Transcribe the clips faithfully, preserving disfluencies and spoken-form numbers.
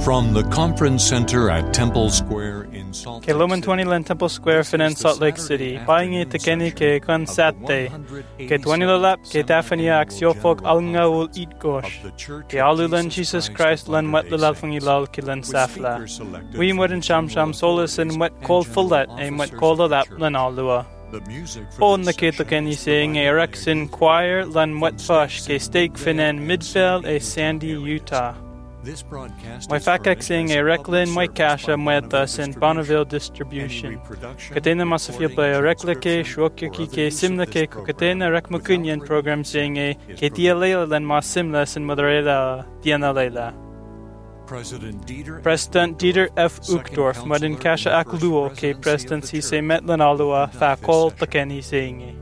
From the Conference Center at Temple Square in Salt Lake Ke twenty Len Temple Square fin in Salt Lake City. Baingi te keni ke kon satte. Ke twenty lap ke tafania axiofog alnga ul eat gosh. Ke alulan Jesus Christ len wet lal fungi lal ke len safla. We modern sham sham solis and wet cold fullet and wet cold lap len alua. On the keto keni sing a Rexin choir len wet fush ke steak fin in Midvale a Sandy, Utah. My facaxing a reclin my casha muetas in Bonneville distribution. Catena masafil by a reclike, shwokyaki ke simla ke catena recmucunian program saying a ketia leila len mas simlas in Madarela Diana Leila. President Dieter, President Dieter F. Uchtdorf, Madin Kasha Akluo ke President si se metlan alua fa kol takeni saying a.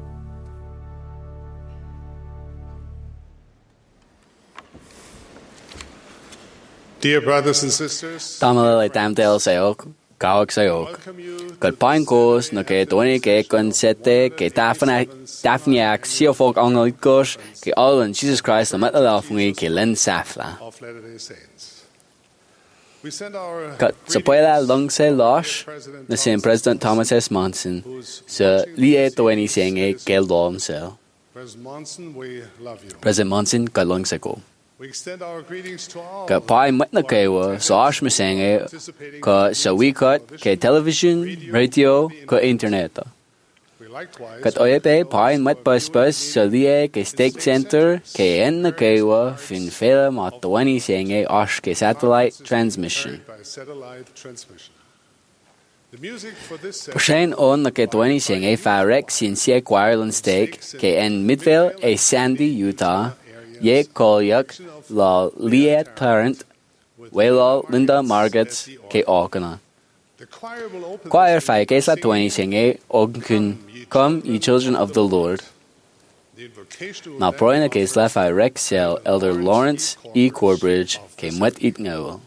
Dear brothers and sisters, Tamala tamtel sayok, kawak sayok. Kat pain kos no ke toni ke kon sete ke tafna tafniak siofok angolikos ke allen Jesus Christ the metal fungi ke len safla. of Latter-day Saints. We send our Kat sapoela longse losh na sin President Thomas S. Monson so lie toni senge ke lom sel. President Monson, we love you. President Monson ka longse ko. We extend our greetings to all Ka pai mat na kewa so ash me senge ka sa we kat ke television, radio, ka internet. We likewise Kat oyepe pai mat pas pas sa lie ke Steak Center ke en na kewa fin fela ma twenty senge ash ke satellite transmission. by satellite transmission. The music for this session Pashain on na ke twenty senge fa rek sin sie Ireland Steak ke en Midvale a Sandy, Utah. Ye kolyak la lie parent wela Linda Margets ke okana. the choir will open Choir fa ke sa twenty senge ogun come ye children of the Lord. the invocation will Na then proina ke sla fa rek sel Elder Lawrence E. Corbridge ke mwet it ngawel.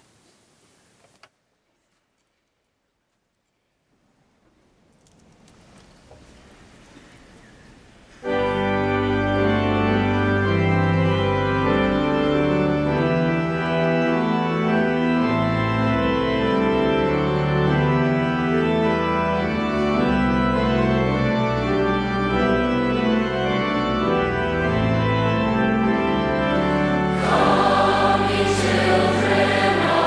Children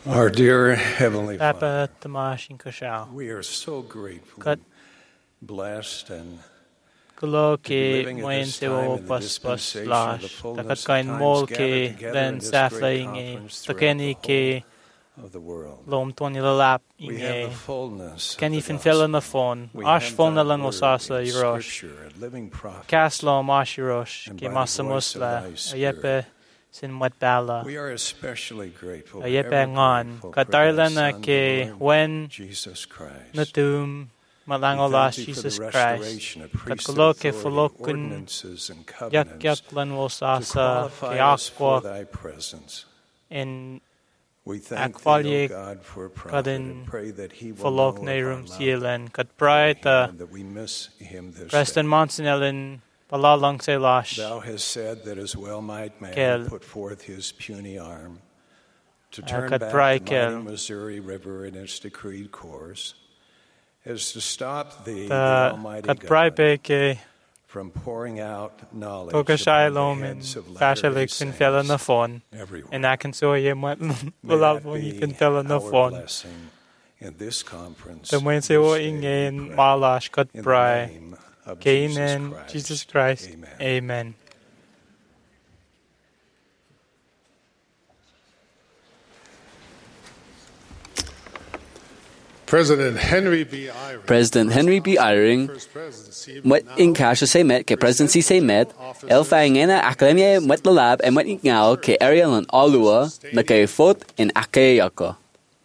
Our dear Heavenly Father, Papa Tamashin Kashao. we are so grateful Kat and blessed and Kulo to be ke living at moyen this se time wo in the pas pas dispensation of the lash. fullness Takat of kain times mol gathered ke together then in this saflaing great e conference throughout takeni the ke of the world. lom toni lalap We ing have e the fullness of keni the fin fella na gospel. phone. We Ash have phone na thy lang word osasa in irosh. Scripture and living prophets. Kaslom ashirosh And ke by the masamus voice of la thy ayepe sin mat bala. We are especially grateful, Ayepe ever ngan grateful for thy katarla na Son, ke the Lord when Jesus Christ. natum We malangolas thank thee for Jesus the Christ. restoration of Kat priesthood kulo ke authority, fulokun ordinances, and yak covenants yak lan to wosasa ke qualify us for akwa thy presence. in We thank thee, akvalye O God, for a prophet, and kadin pray that he will know folok of na our rum love sielen kat for bright him, uh, and that we miss him this Preston day. Monsinelin palalang se lash. Thou hast said that his well-might man Kel. put forth his puny arm to Uh, turn kat back brai the kel. mighty Missouri River in its decreed course, as to stop thee, the Ta Almighty kat brai God, pe ke from pouring out knowledge kokashai upon the lom in heads of latter-day fashalik fin fella na saints phone. everywhere. And I can so ye mat May wala that po ni be fin fella na our phone. blessing in this conference. The moyen se wo this day we ingen pray. malash kat In the brai. name of Jesus Kainen Christ. Jesus Christ. Amen. Amen. President Henry B. Eyring, President Henry B. Eyring, first presidency, Mwet in kasha say met ke presidency say met, el faingena akademia mwet lalab e mwet ngao ke Ariel and Alua na ke fot in ake yako.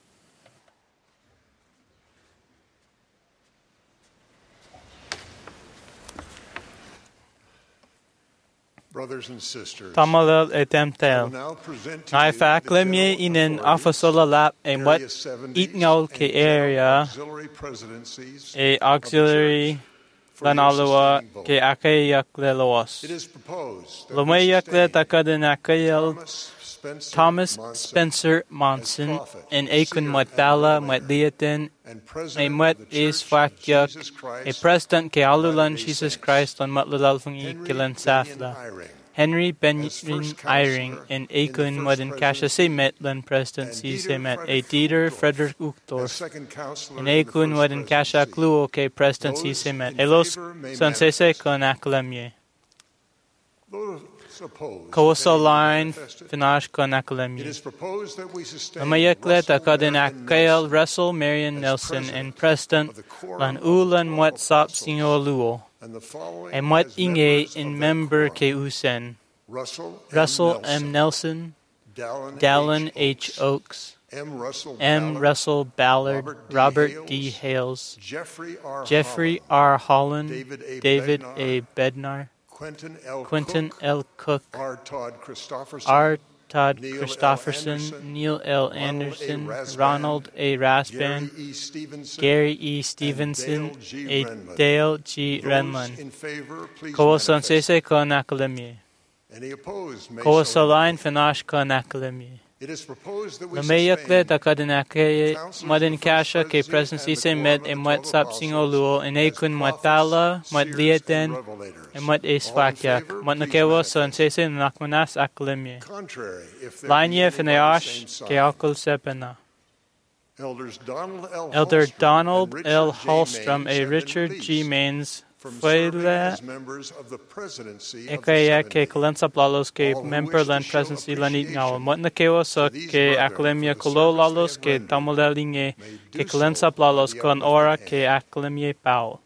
brothers and sisters, Tamalel I etemtel. will now present to Ngai you fa the klemye general inen authorities, afasola lap e Area mwet seventies, it ngao and ke general area auxiliary presidencies e of the auxiliary church for your lanalua sustaining vote. ke ake yak le loas. It is proposed that Lomay we yak le sustain takadin akayel Thomas Spencer Thomas Monson Spencer Monson prophet, en Akon seer, mwet and bala revelator, mwet liatin and e president mwet of the is Church of fakyak Jesus e Christ, president ke alulan Latter-day Jesus Saints. Christ on matlalal fungi Henry kilan Benyon safla. Eyring, Henry as Benyon first Eyring counselor en in the Akon first mweden kasha se presidency, met lan and presidency Dieter se met e Frederick Dieter Uchtdorf Frederick as Uchtdorf second counselor en in the Akon first mweden kasha presidency. kluo ke presidency Those se met in e los favor may son se se manifest. kon akalemye. Those opposed, Koso if any, line manifested. finash kon It aklemye. is proposed that we sustain Namayakle Russell takadin Marion akael Nelson Russell Marion as Nelson president en president of the Quorum lan of the ulan Twelve mwet sap Apostles, singo luo. and the following En mwet as inge members in of that member quorum: ke usen. Russell, Russell M. M. Nelson, Dallin, Dallin H. H. Oaks, M. Russell M. Ballard, Russell Ballard, Robert D. Robert D. Hales, Hales, Jeffrey R. Jeffrey Holland, R. Holland, David A. David Bednar, A. Bednar, Quentin L. Quentin Cook, L. Cook, R. Todd Christopherson, R. Todd Neil L. Christopherson, Anderson, Neil L. Ronald A. Anderson, Rasband, Ronald A. Rasband, Gary E. Stevenson, Gary E. Stevenson, Dale G. A. Renman. Dale G. Those Renman. in favor, please Kowason manifest. sese kon akalemye. Any opposed may so Kowasolain indicate. finash kon akalemye. It is proposed that we Namayakle sustain takadinake modern kasha ke presidency se met e mwet sap singo luo en ekun mwet bala mwet lieten e mwet esfakyak mwet nakewa son sese nakmanas aklemye. contrary if there Line be ye any by the fineash same ke side. akul sepena. Elders Donald L. Elder Hallstrom Donald and L. Richard J. Hallstrom Maines e have been Richard G. released Maines from serving Fuele as members of the presidency of the Ekaya ke seventy. kalensa plalos ke All who member wish to lan show presidency lanit ngao. appreciation Mot na kewa so to these ke brethren aklemia for the kulo service lalos they have ke tamodalinge may do ke so kalensa plalos by the kon uplifted ora hand. ke aklemie pao.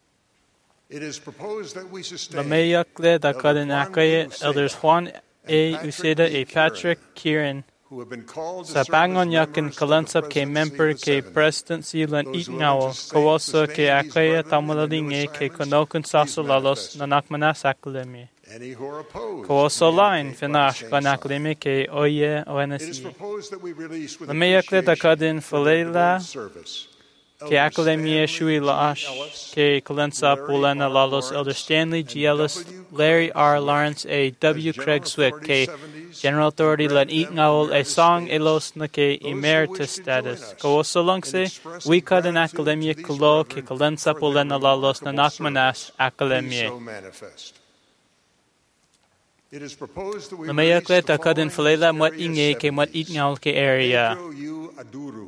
It is proposed that we sustain Lameyakle da kadin Juan akaye Uceda elders Juan A. and Uceda Patrick e E. Patrick Kieran who have been called to sa serve as pangon yakin members of the kalensa ke presidency member of the ke seventy. presidency lan Those it willing ngao. to stay- Kawaso ke sustain these akaya brethren in their new tamodalinge ke assignments, konokun please saso lalos manifest. na nakmanas aklemie. Any who are opposed Kawaso may line indicate by the finash same kon sign. aklemie ke oye It is oenesi. proposed that we release with Lameyakle da kadin appreciation for their falela devoted service ke Elders akademia Stanley shui G. laash Ellis, ke kalensa Larry pulana R. lalos Lawrence, elder Stanley G. and Ellis, W. Larry Craig R. Swift Lawrence, A. W. as Craig General Swift, Authority ke seventies, General Authority and lan grant eat them ngawol a emeritus song status. elos na ke Those who emeritus wish to join status. us Ko so long in se expressing we kaden gratitude to akademia these kulo ke brethren kalensa for pulana their lalos na remarkable nakmanas service. Please akademia. so manifest. It is proposed that we Lamayakle release the takadin following falela mat Area inge ke mat seventies. itngal ke area. Pedro U. Aduru,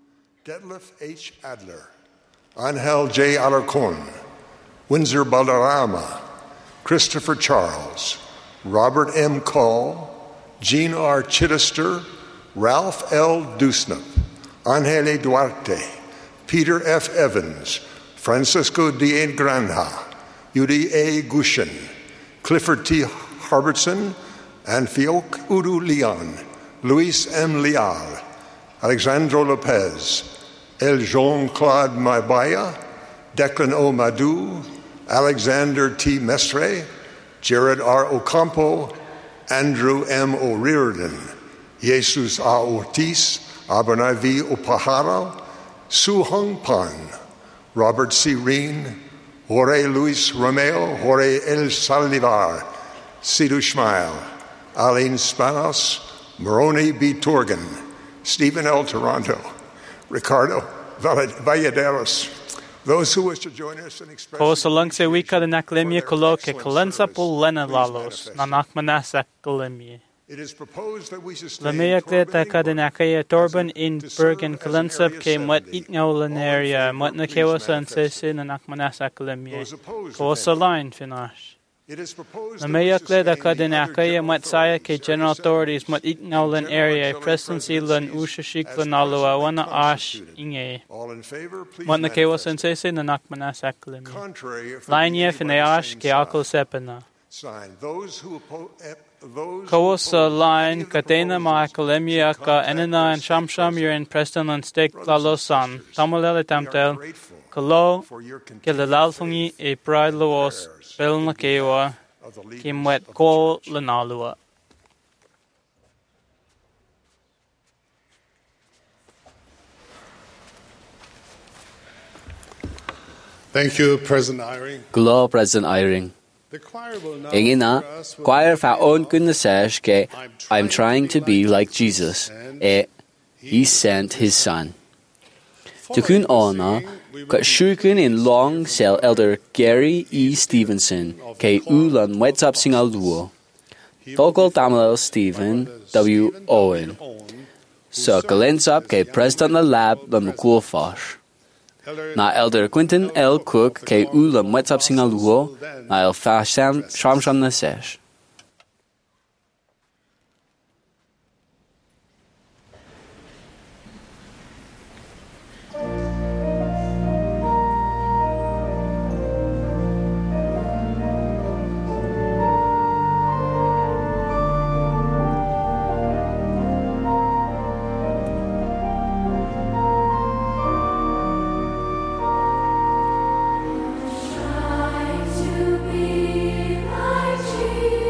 Detlef H. Adler, Angel J. Alarcon, Windsor Balderrama, Christopher Charles, Robert M. Call, Jean R. Chittister, Ralph L. Dusnap, Angele Duarte, Peter F. Evans, Francisco D. Granja, Yudi A. Gushin, Clifford T. Harbertson, and Fioc Udu Leon, Luis M. Leal, Alexandro Lopez, El Jean-Claude Mabaya, Declan O. Madu, Alexander T. Mestre, Jared R. Ocampo, Andrew M. O'Riordan, Jesus A. Ortiz, Abernay V. Opahara, Su Hong Pan, Robert C. Reen, Jorge Luis Romeo, Jorge El Saldivar, Sidhu Schmeil, Aline Spanos, Moroni B. Torgan, Stephen L. Toronto, Ricardo Valladares. Those who wish to join us in expressing Ko sa lang se wika de naklemye kolo ke kalensa po lena lalos na nakmanasa kalemye. it is proposed that we sustain Lamayakle Torben takadin akaya torban in Bergen kalensap ke mat itngal area mat na kewa san sese na nakmanasa kalemye. Ko sa line finash. It is proposed that we Lamayakle sustain takadin the other akaya general mat saya authorities ke general authorities mat itngal area presidency lan ushashik lan alua wana ash inge. All in favor, please Mat na kewa manifest. san sese na nakmanasa kalemye. Contrary, if Line there ye be any by the finash same ke sign. akol sepana. Sign. Those who oppo- eh, those who Ko sa oppose line any of the katena ma proposals kalemia should ka contact enena their and state shamsham president. yurin preston and stek Brothers and lalosan. sisters, Tamalele we are tamtel. grateful Kalo for your ke continued lelalfungi faith e pride laos prayers bel na kewa of the leaders kim wet of the ko church. lanalua. Thank you, President Eyring. Glo President Eyring. The choir will now Ingin na, for us with choir the fa on kun na sesh ke I'm trying to be like Jesus, e he sent his son. Tukun ona, ka shukun in long sel elder Gary E. Stevenson, ke ulan wetsap singal duo. Togol Damalel Stephen W. Owen. So kalensap ke President na lab lan mukul fash. Na elder Quentin L. Cook ke ulan wetsap singal duo, na el fa sham sham sham na sesh. To be like Jesus.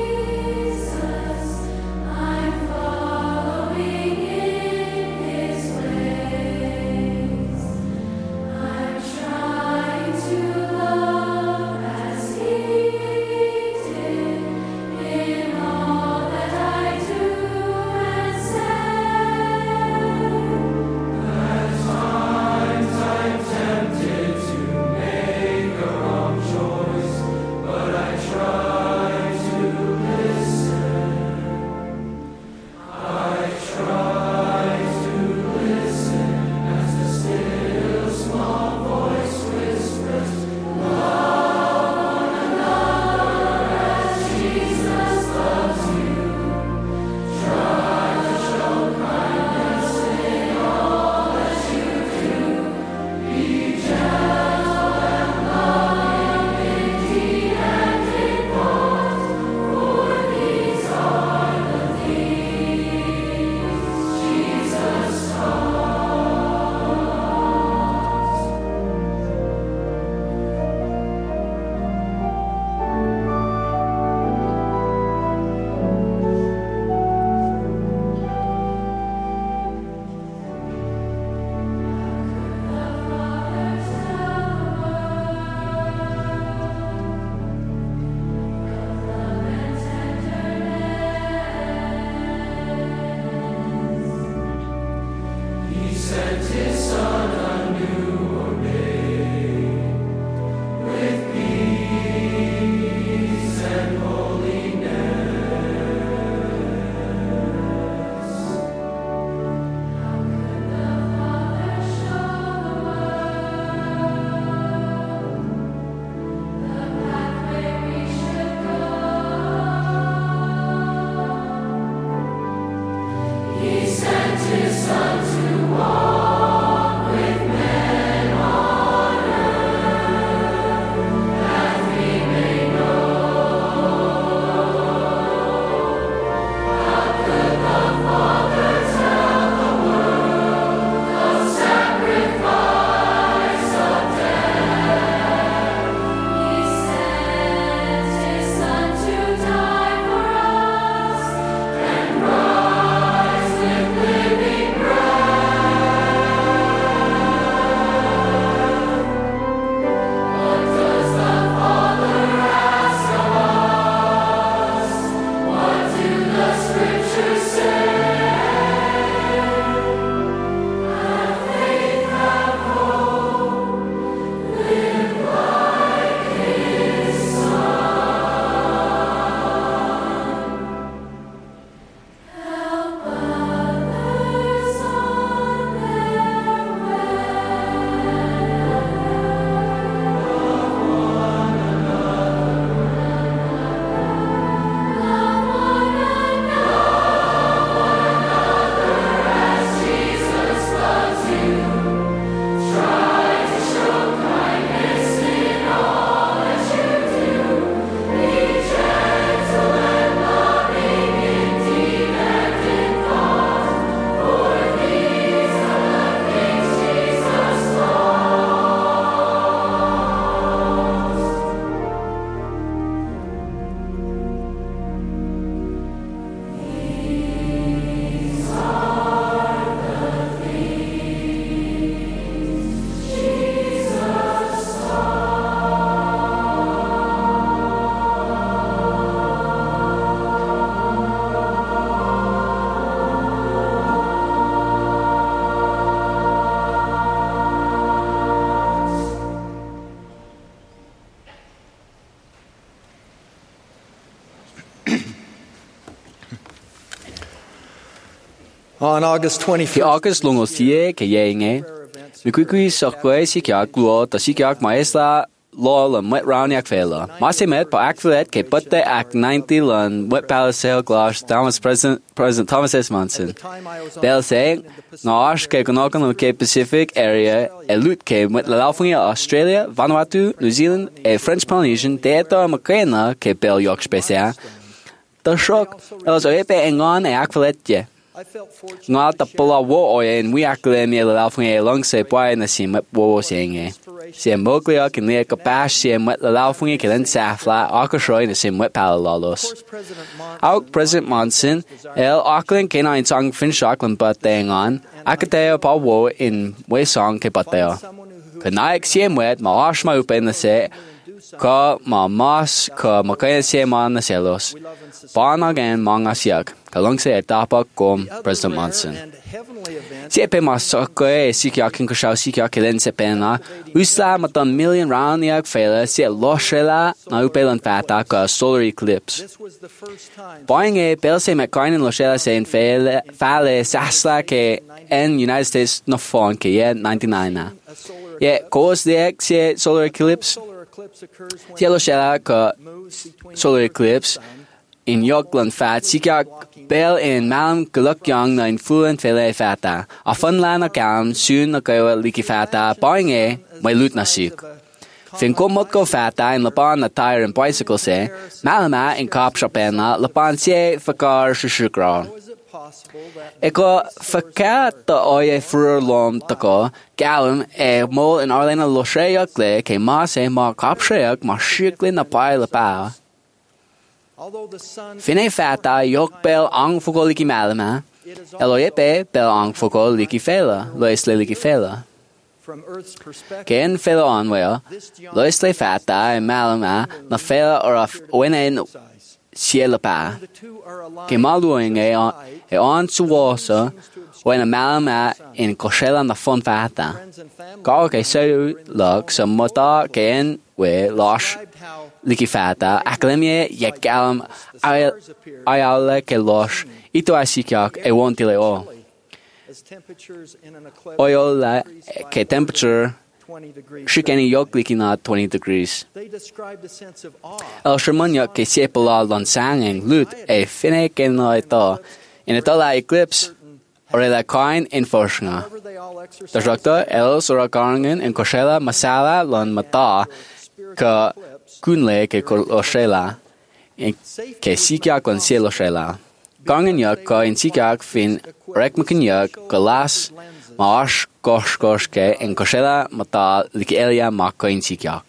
On August Ki twenty-fifth, August lungo sie ke yenge. Mi kui kui sokwe si kia gluo ta si kia maesla lo la met round yak fela. Ma se met pa akvelet ke putte ak ninety lan wet palisale glass Thomas President President Thomas S. Monson. Bel say nash ke konokan ke Pacific area e lut ke met la laufungia Australia, Vanuatu, New Zealand e French Polynesian teeta makena ke bel yok specia. Ta shock elos oepe engon e akvelet je. Nga ta pula wo oye en we akle mi la laufungia long se poa na sim wo senge. Se moglia kin le kapash se met la laufungia ken safla akashoy na sim wet palalos. Out President Monson el Auckland ken ein song fin shockland but thing on akateo pa wo in we song ke pateo. Kanaik sim wet ma ash ma upen na se ka ma mas ka makaya se man na selos. Ban again manga siak. Kalong se etapa kom President Monson. Si epe ma sokoe e sikia kin kashao sikia kelen se pena. Usla matan million round yak fela si loshela na upelan fata ka solar eclipse. Boing e pel se mekainen loshela se en fele fale sasla ke en United States no fon ke ye ninety-nine na. Ye kos de se solar eclipse. Si loshela ka solar eclipse in Yorkland fat sikia bel in malam galuk young na influent fele fata. A fun lan akam soon na kayo liki fata boing e may lut na sik. Fin ko mot ko fata in lapan na tire and bicycle se malama in cop shop na lapan se fakar shishukra. Eko fakat ta oye fur lom tako galam e mol in Arlena losheyak le ke ma se ma cop sheyak ma shikli na pai la pa. Fine fata yok bel ang fuko liki malama, eloyepe bel ang fuko liki fela, loisle liki fela. Ken fela onwea, loisle fata e malama na fela or af wenen siela pa. Ke maluing e on e on suwosa when a malama in koshela na fon fata. Ka ke so log sa mota ken we losh liki fata aklemie ye galam ayala ke losh ito asikiak e wontile o oyola ke temperature shikeni yok liki na twenty degrees el shermanya ke sepala lon sanging lut e fine ken no ito in ito la eclipse or la coin in forshnga the doctor el sorakangen en koshela masala lon mata ka kunle ke loshela ke sikia kon se loshela gangen yak ka in sikia fin rekmakin yak galas mash gosh gosh ke en koshela mata like elia makka in sikia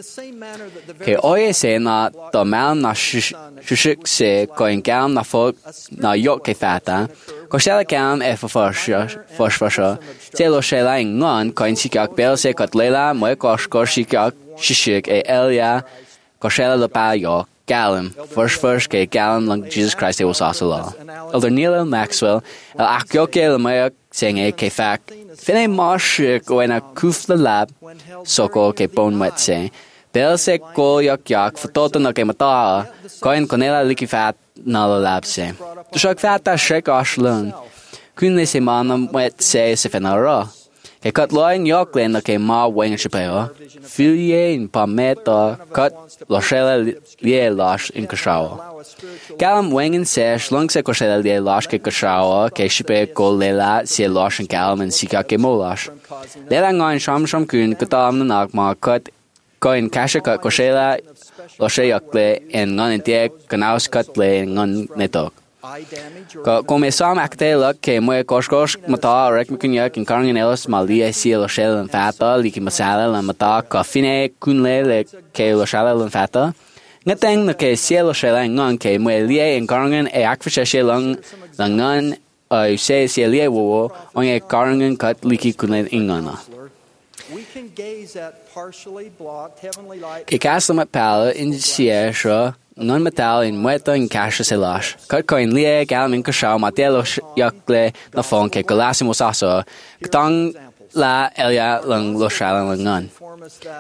ke oye se na to mal na shishik se ko in gam na fo na yok ke fata koshela gam e for for for se loshela in ngon ko in sikia bel se katlela mo gosh gosh sikia shishik e elia koshela la pa yo galam first first ke galam lang Jesus Christ e was also law elder Neil Maxwell el akyo ke la maya saying e ke fact fine marsh go in a kuf la lab soko ke bon wet say bel se ko yak yak fototo na ke mata ko in konela liki fat na la lab say to shak fat ta shek ashlung kunne se man wet say se fenara ke kat loin Yorkland na ke ma weng chipeo filie in pameta kat loshela lie lash in kashawa galam wengen se shlung se koshela lie lash ke kashawa ke shipe ko lela se lash in galam and sika ke molash lela ngan sham sham kun katam na ma kat ko in kasha kat koshela losheyakle en ngan tie kanaus kat le ngan netok Ko come sam actela ke mo koshkosh mata rekmikunya kin karngen elos malia siel shel and fata liki masala la mata ka fine kunle le ke lo shala lan fata ngateng na ke siel shel ngan ke mo lie en karngen e akfisha shelang langan ai se siel lie wo onye karngen kat liki kunle ingana ke kasama pala in siesha non metal in muerto in casha selash kat coin lie galam in kasha matelo yakle na fon ke galasimo saso tang la elia lang lo shalan ngan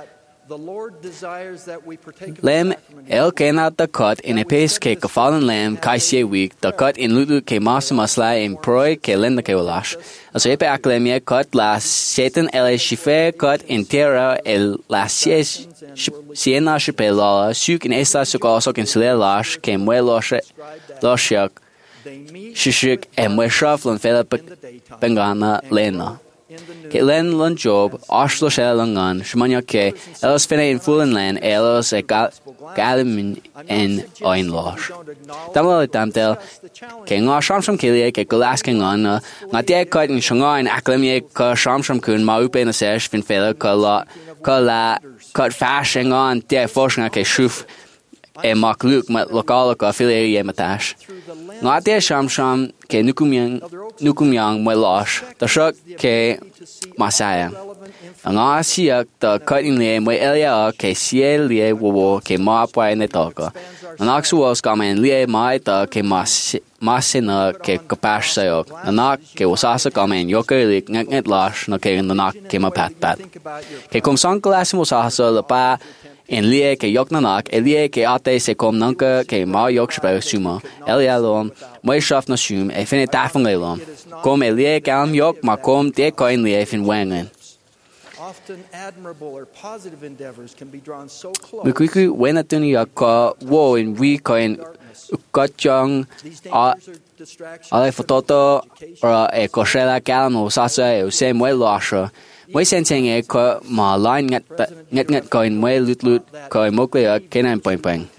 Lem el kena da cut in a pace ke gefallen lamb kai se week da cut in lulu ke mas masla in proi ke lenda ke walash. As epe aklemie cut la Satan el shife cut in terra el la sies siena shipela suk in esta sukoso ken sele lash ke mueloshe losyak shishik e mueshaflon fela bengana lena. Ke len lon job ashlo shelangan shmanya ke elos fene in fulen len elos e galimin en oin losh tamlo tamtel ke nga shamsham kelie ke golasking on nga de cut in shanga in aklemie ka shamsham kun ma upe na sesh fin fela ka la ka la cut fashing on de foshna ke shuf e makluk mat lokala ka filie matash nga de shamsham ke nukumyang nukumyang mo losh da shak ke masaya nga siak da cutting le mo elia ke sie le wo ke ma pa ne toka nga suos ka men le mai da ke mas masina ke kapash sayok nga ke wasasa ka men yoke ngat ngat lash na ke na ke ma pat pat ke kom sang class mo sa la pa in lie ke yok nanak elie ke ate se kom nanka ke ma yok shpa suma elialom moi shaf na sum e fin tafang elom kom elie ke am yok ma kom te coin lie fin wangen often admirable or positive endeavors can be drawn so close Biku when atuni ka wo in we coin ukachang a ale fototo or e koshela kalmo sasa e se moi lasha Moi sensing e ko ma line ngat ngat ngat ko in moi lut lut ko mokle kenan point point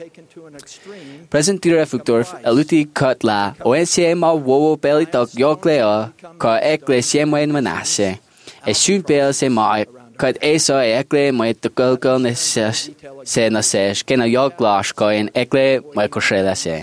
Present tira futur eluti cut la o se ma wo belly tok yoklea ko ekle se moi manase e sun bel se ma cut eso ekle moi to go go ne se se na se kena yoklash ko in ekle moi ko shela se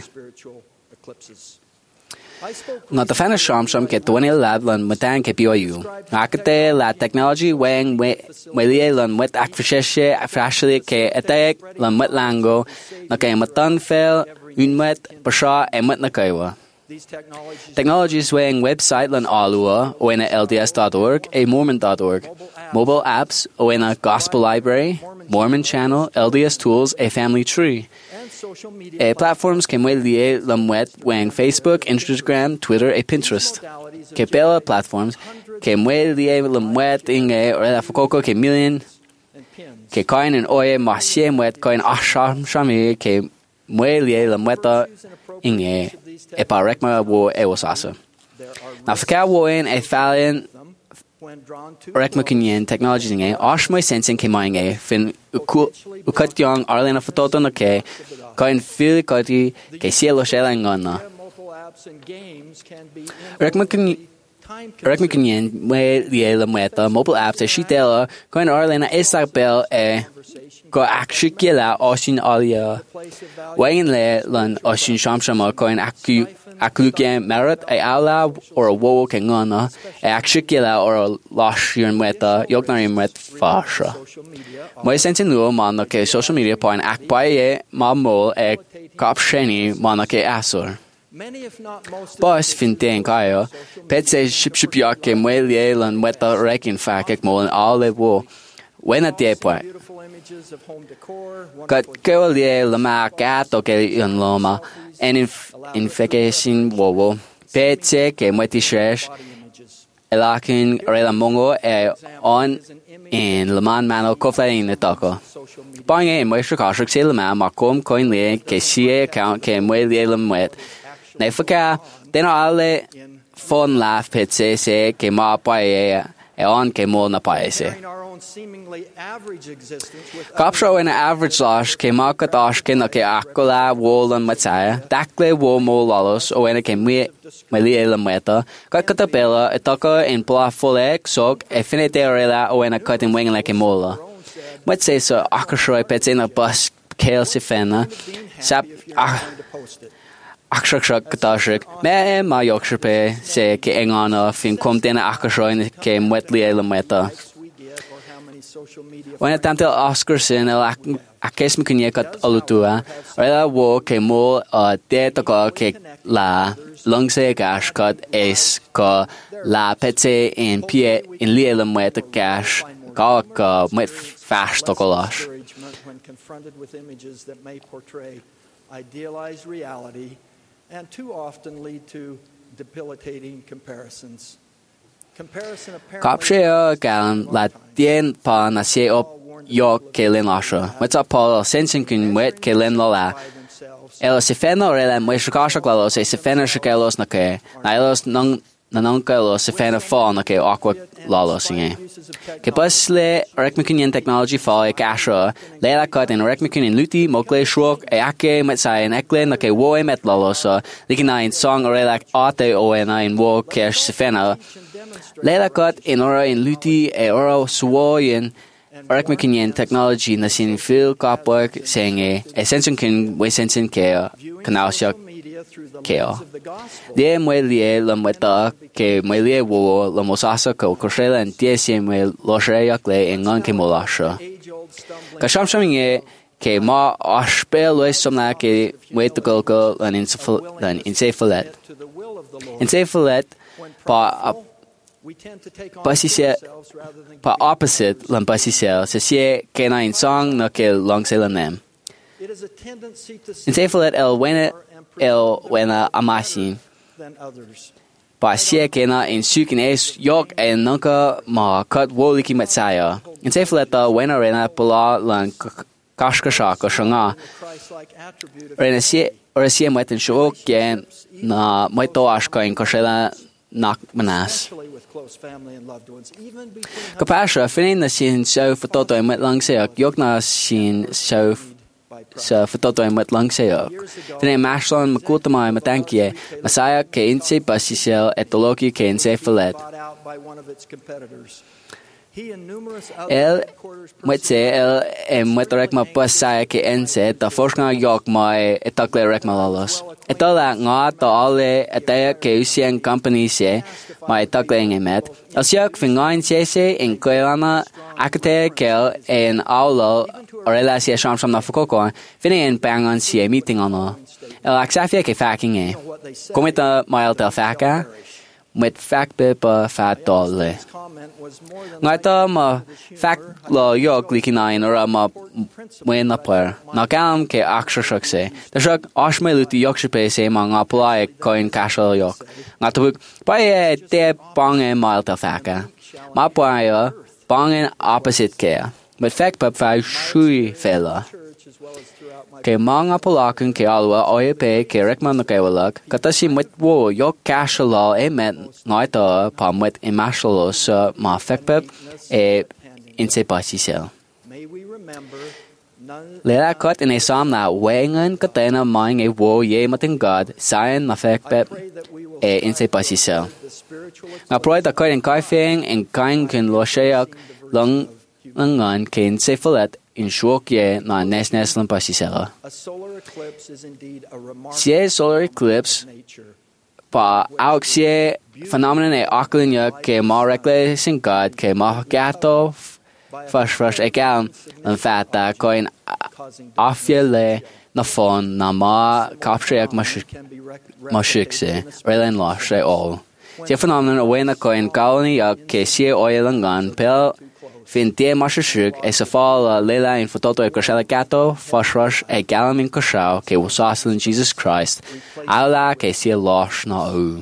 Nga ta fana sham sham ke twenty ladlan matan ke P Y U. Akate la technology wang we we lan met akfishe afashli ke atek lan met lango na ke matan fel un met pasha e met na kaiwa. Technologies wang website lan alua o ina L D S dot org a mormon dot org. Mobile apps o ina gospel library, Mormon channel, L D S tools, a family tree. E platforms ke mwe lie lamwet wang Facebook, Instagram, Twitter, e Pinterest. Ke bela platforms ke mwe lie lamwet inge or la fokoko ke million ke kain en oye masye mwet kain asham shami ke mwe lie lamweta inge e parekma wo e wasasa. Na fika wo en e fallen Rekma kunyen technology nge ashmoy sensing ke mainge fin ukat young arlena fototo na ke kain fil kati ke cielo shelangona Rekma kun Rekma kunyen me liela meta mobile apps e shitela kain arlena isabel e ko akshikela oshin alia wain le lan oshin shamshama kain akku Akluke merit a ala or a wo ke ngana e akshikela or a lash yun meta yognarim met fasha. Moi sentin nuo mana ke social media point akpaye ma mol e kapsheni mana ke asur. Bas finten kaya petse ship ship yake mwelie lan meta rekin fakek mol alle wo. When at the point. Kat kewalie lama gato ke yun loma. En infecation wowo petse ke mweti shesh elakin rela mongo e on in leman mano koflain ne tako bang e mwe shikashik se lema makom coin le ke sie account ke mwe le mwet ne faka den ale fon laugh petse se ke ma pa e on ke mo na pa se Kapsho in average lash ke maka dashkin na ke akola wall and mataya dakle wo mo lalos o ena ke mwe mali ela meta kakata bela etaka in bla folek sok e finite rela o ena cutting wing like mola what say so akashoi pets in a bus kale sifena sap akshak katashik me ma yokshipe se ke engana fin komtena akashoi ke mwetli ela meta When I tamtel Oscarson el akes mkunye kat alutua ela wo ke mo de toka ke la longse gash kat es ka la petse in pie in liela mwet gash ka ka mwet fast go leis. Discouragement when confronted with images that may portray idealized reality and too often lead to debilitating comparisons. Comparison Cap sé a gan le déan pá na sé op jo cé linn láise. Muid a pá sensin cún muid cé linn lá le. Ela sé féna or eile muid seáiseach le sé sé féna se célos na cé. Na elos nang na nangcailo sa féna fá na cé aqua lála sin é. Cé bus le recmicunian technology fá ag asra, leila cut in recmicunian luti, mogle shrok, e ake met sa in eklin na cé wo met lála sa, likin na in song or elak ate o na in wo kesh sa féna. Leila cut in ora in luti e ora suoyen recmicunian technology na sin fil kapwork saying e, e sensun kin we sensun ke canal siak keo. De mwe lie la mweta ke mwe lie wo la mosasa ko koshela en tie si mwe losreyak le engan ke molasha. Ka shamsham nge ke ma ashpe lo somna ke mwe to go an incefalet. Incefalet pa pasise pa opposite lan pasise se sie ke na in song na ke long se lanem. Incefalet el wena el wena amasin. Pa sie ke na in sukin es yok en nunca ma cut woliki metsaya. Incefalet el wena rena pala lan kashkasha ko shanga. Rena sie or sie meten shok gen na moito ashka in koshela nak manas. Kapasha finin na sin so fototo met lang seak yok na sin so sa fototo met lang seak. Finin mashlon makutama matankie masaya ke inse pasisel etologi ke inse falet. El mwetse el e mwetorek ma pasaya ke ense ta forskna yok mai etakle rek malalos. Etola nga ta ale etaya ke usien company se mai etakle ngemet. Asiak fingain sese in koelana akate kel en aulo orela se shamsham na fukoko fini en bangon se meeting ono. El aksafia ke faking e. Komita mail tel faka met fak pepa fat dolle. Ngata ma fak lo yok likinain ora ma when na per. Na kam ke aksha shakse. Da shak ashme luti yokshipe se ma nga apply coin cashal yok. Ngata buk pa e te bang e mail ta faka. Ma pa ya bang en opposite ke. Met fak pep fa shui fela. Ke mga polakan ke alwa oyepe ke rekman na kewalak katasi met wo yok cashal e met ngaita pa met imashalo sa ma fekpep e inse pasisel. Lera cut in a sam na wengan katena mang e wo ye mating god sayan ma fekpep e inse pasisel. Nga proy da cut in kaifeng en kain kin lo shayak lang langan ke inse falet in shokye na nes neslan pasisela. Sie solar eclipse pa auk sie phenomenon e aklinya ke ma rekle sin god ke ma gato fash fash egal en fata coin afyele na fon na ma kapsheak mashikse relen lashe all. Sie phenomenon awena coin colony ke sie oilangan pel fin tie mashishuk e safala lela in fototo e koshela gato fashrush e galam in koshao ke wasasal in Jesus Christ ala ke si losh na u.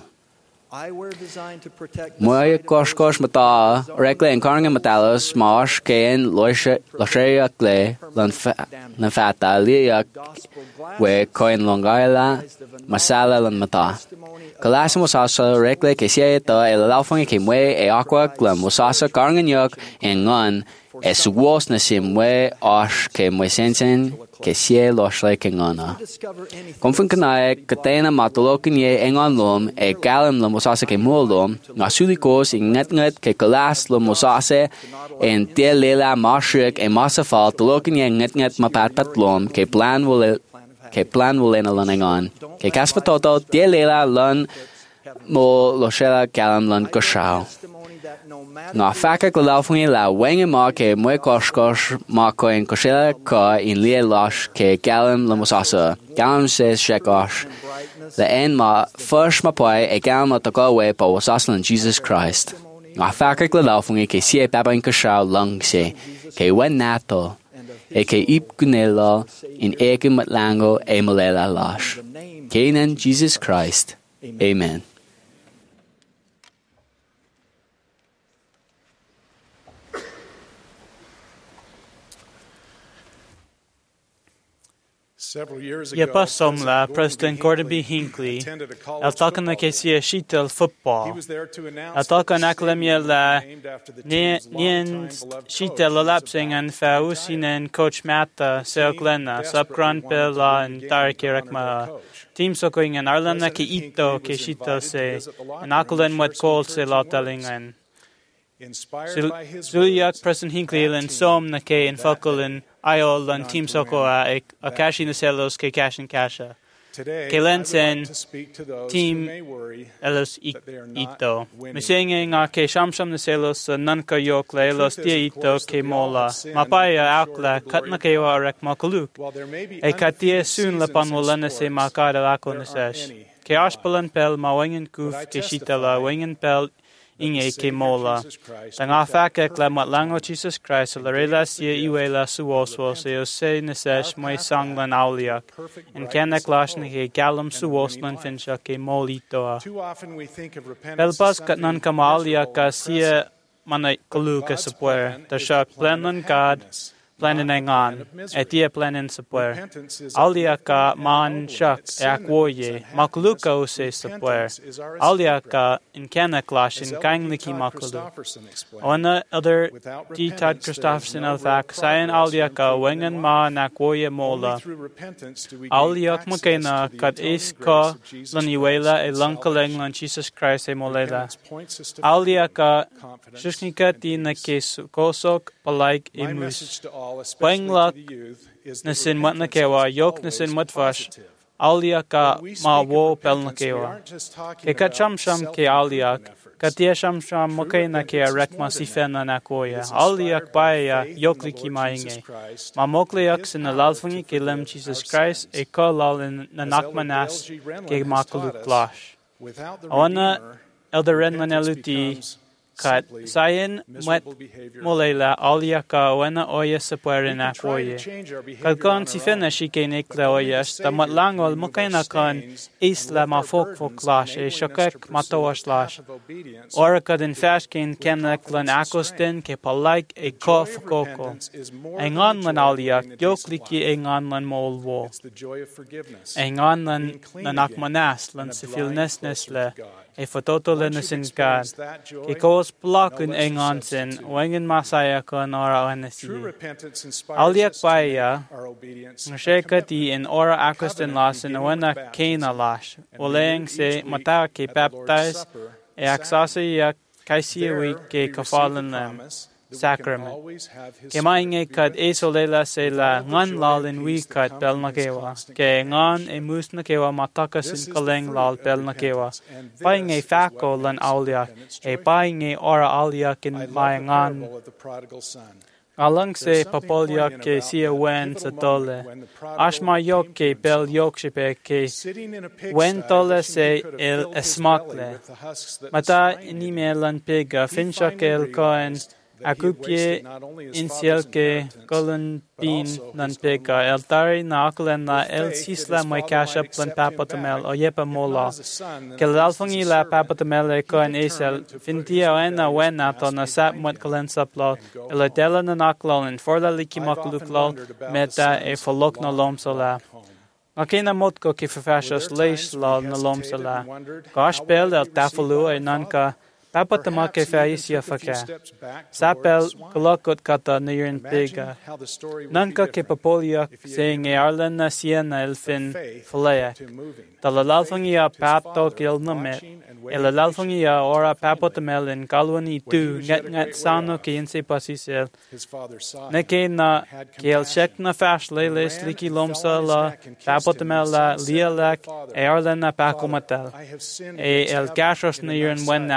Moya kosh kosh mata rekle in karnga matalos mash ke en loishe losheya kle lan fata liya we koin longaila masala lan mata. Kalas musasa rekle ke siya ito e lalawfang ke mwe e aqua glam musasa karngan yok en ngan e suwos na simwe ash ke mwe sensen ke siya loshle ke ngana. Konfun kanae katena matolokin ye engan lom e galam la musasa ke mulom nga sulikos e ngat ngat ke kalas la musasa en te lela mashrik e masafal tolokin ye ngat ngat mapatpat lom ke plan wole ke plan wolena lanengan ke kasfatoto tie lela lan mo loshela galam lan koshao na faka glafuni la wenge ma ke mo koshkosh ma ko en koshela ka in lie lash ke galam la mosasa galam says shekosh the en ma first ma pai e galam to go away pa wasaslan Jesus Christ. ngā whākak le laufungi ke sia papain ka shau lang se, ke wen nato, e ke ip gunelo in eke matlango e malela lash. Kenan Jesus Christ. Amen. Je pasom la President Gordon B. Hinckley al talkan na kesia shitel football. Al talkan aklemia la nien shitel lapsing an fausinen coach Matta seoklena subgrand pel la en tarkerek ma team sokoing an arlan na ke ito ke shitel se an aklen wat call se la talingan. Zuliak President Hinckley len som na ke en fokolen Ayol and Team Soko a a cashin the celos ke cashin kasha. Ke lensen Team elos ito. Misinging a ke shamsham the celos nanka yok lelos dia ito ke mola. Mapaya akla katna ke wa rek makuluk. E katie soon la pan wolana se makada lakon sesh. Ke ashpalan pel ma wingen kuf ke shitala wingen pel inge ke mola. Tang afaka kla matlango Jesus Christ la relas ye iwela suoswo se o se nesesh mai sanglan auliak. En kena klashne ke galam suoslan finsha ke molitoa. Pelpas katnan kamalia ka sia mana kaluka sapwer. Ta shak planan God planen engan, etia planen sapwer. Alia ka man shak akwoye, makluka use sapwer. Alia ka in kena clash in kangliki makulu. Ona elder di Todd Christofferson althak, sayan alia ka wengan ma nakwoye mola. Aliak mukena kat is ka laniwela e lankaleng lan Jesus Christ e molela. Alia ka shushnika di na kesu kosok palaik imus. Wenglak nasin mat na kewa, yok nasin mat vash, alia ka ma wo pel na kewa. Ke kat sham sham ke aliak, katia sham sham mokay na ke rek ma si fena na koya. Aliak baya yok liki mainge. Ma mokleak sin alalfungi ke lem Jesus Christ, e ka lalin na nakmanas ke makuluk klash. Awana elderen maneluti, kat sayin mat molela alia ka wana oya sapwerin akwoye. Kad kon si fena shike nekla oyas, ta matlangol mukayna kan isla ma fok fok lash, e shokek matawash lash. Ora kad in fashkin kenek lan akostin ke palaik e kof koko. Engan lan alia, yokliki engan lan molwo. Engan lan nanakmanas lan sifil nesnesle. E fototo lenesin kan. Ke kos plakun engansin, wengen masaya kan ora anesi. Aliak baya, ngshekati in ora akustin lasin wena kena lash. Oleeng se mata ke baptize, e aksasi ya kaisiwi ke kafalan lem. Sacrament. Ke mainge kad esolela se la ngan lal in wi kat bel na kewa. Ke ngan e mus na kewa matakas in kaleng lal bel na kewa. Painge fako lan aulia, e painge ora alia kin mai ngan. Alang se papolya ke sia wen sa tole. Ashma yok ke bel yok shipe ke wen tole se el esmakle. Mata inime lan pega fincha ke el koen Akupye insiel ke kolon bin nan peka eltari na aklen na el sisla mai kasha plan papatamel o yepa mola. Ke lalfungi la papatamel e koen esel fintia ena wena to na sap mot kolen saplo el dela na naklon en forla liki makluklol meta e folok na lomsola. Akena motko ke fafashos leish lal na lomsola. Gospel el tafalu e nanka Papatama ke faisia faka. Sapel kolokot kata nirin pega. Nanka ke papolia saying e arlen na siena elfin falayak. Talalalfungia pato kilnamet. Elalalfungia ora papotamel in kalwani tu nget nget sano ke inse pasisel. Neke na ke el shek na fash leles liki lomsa la papotamel la lialak e arlen na pakomatel. E el gashos nirin wen natal.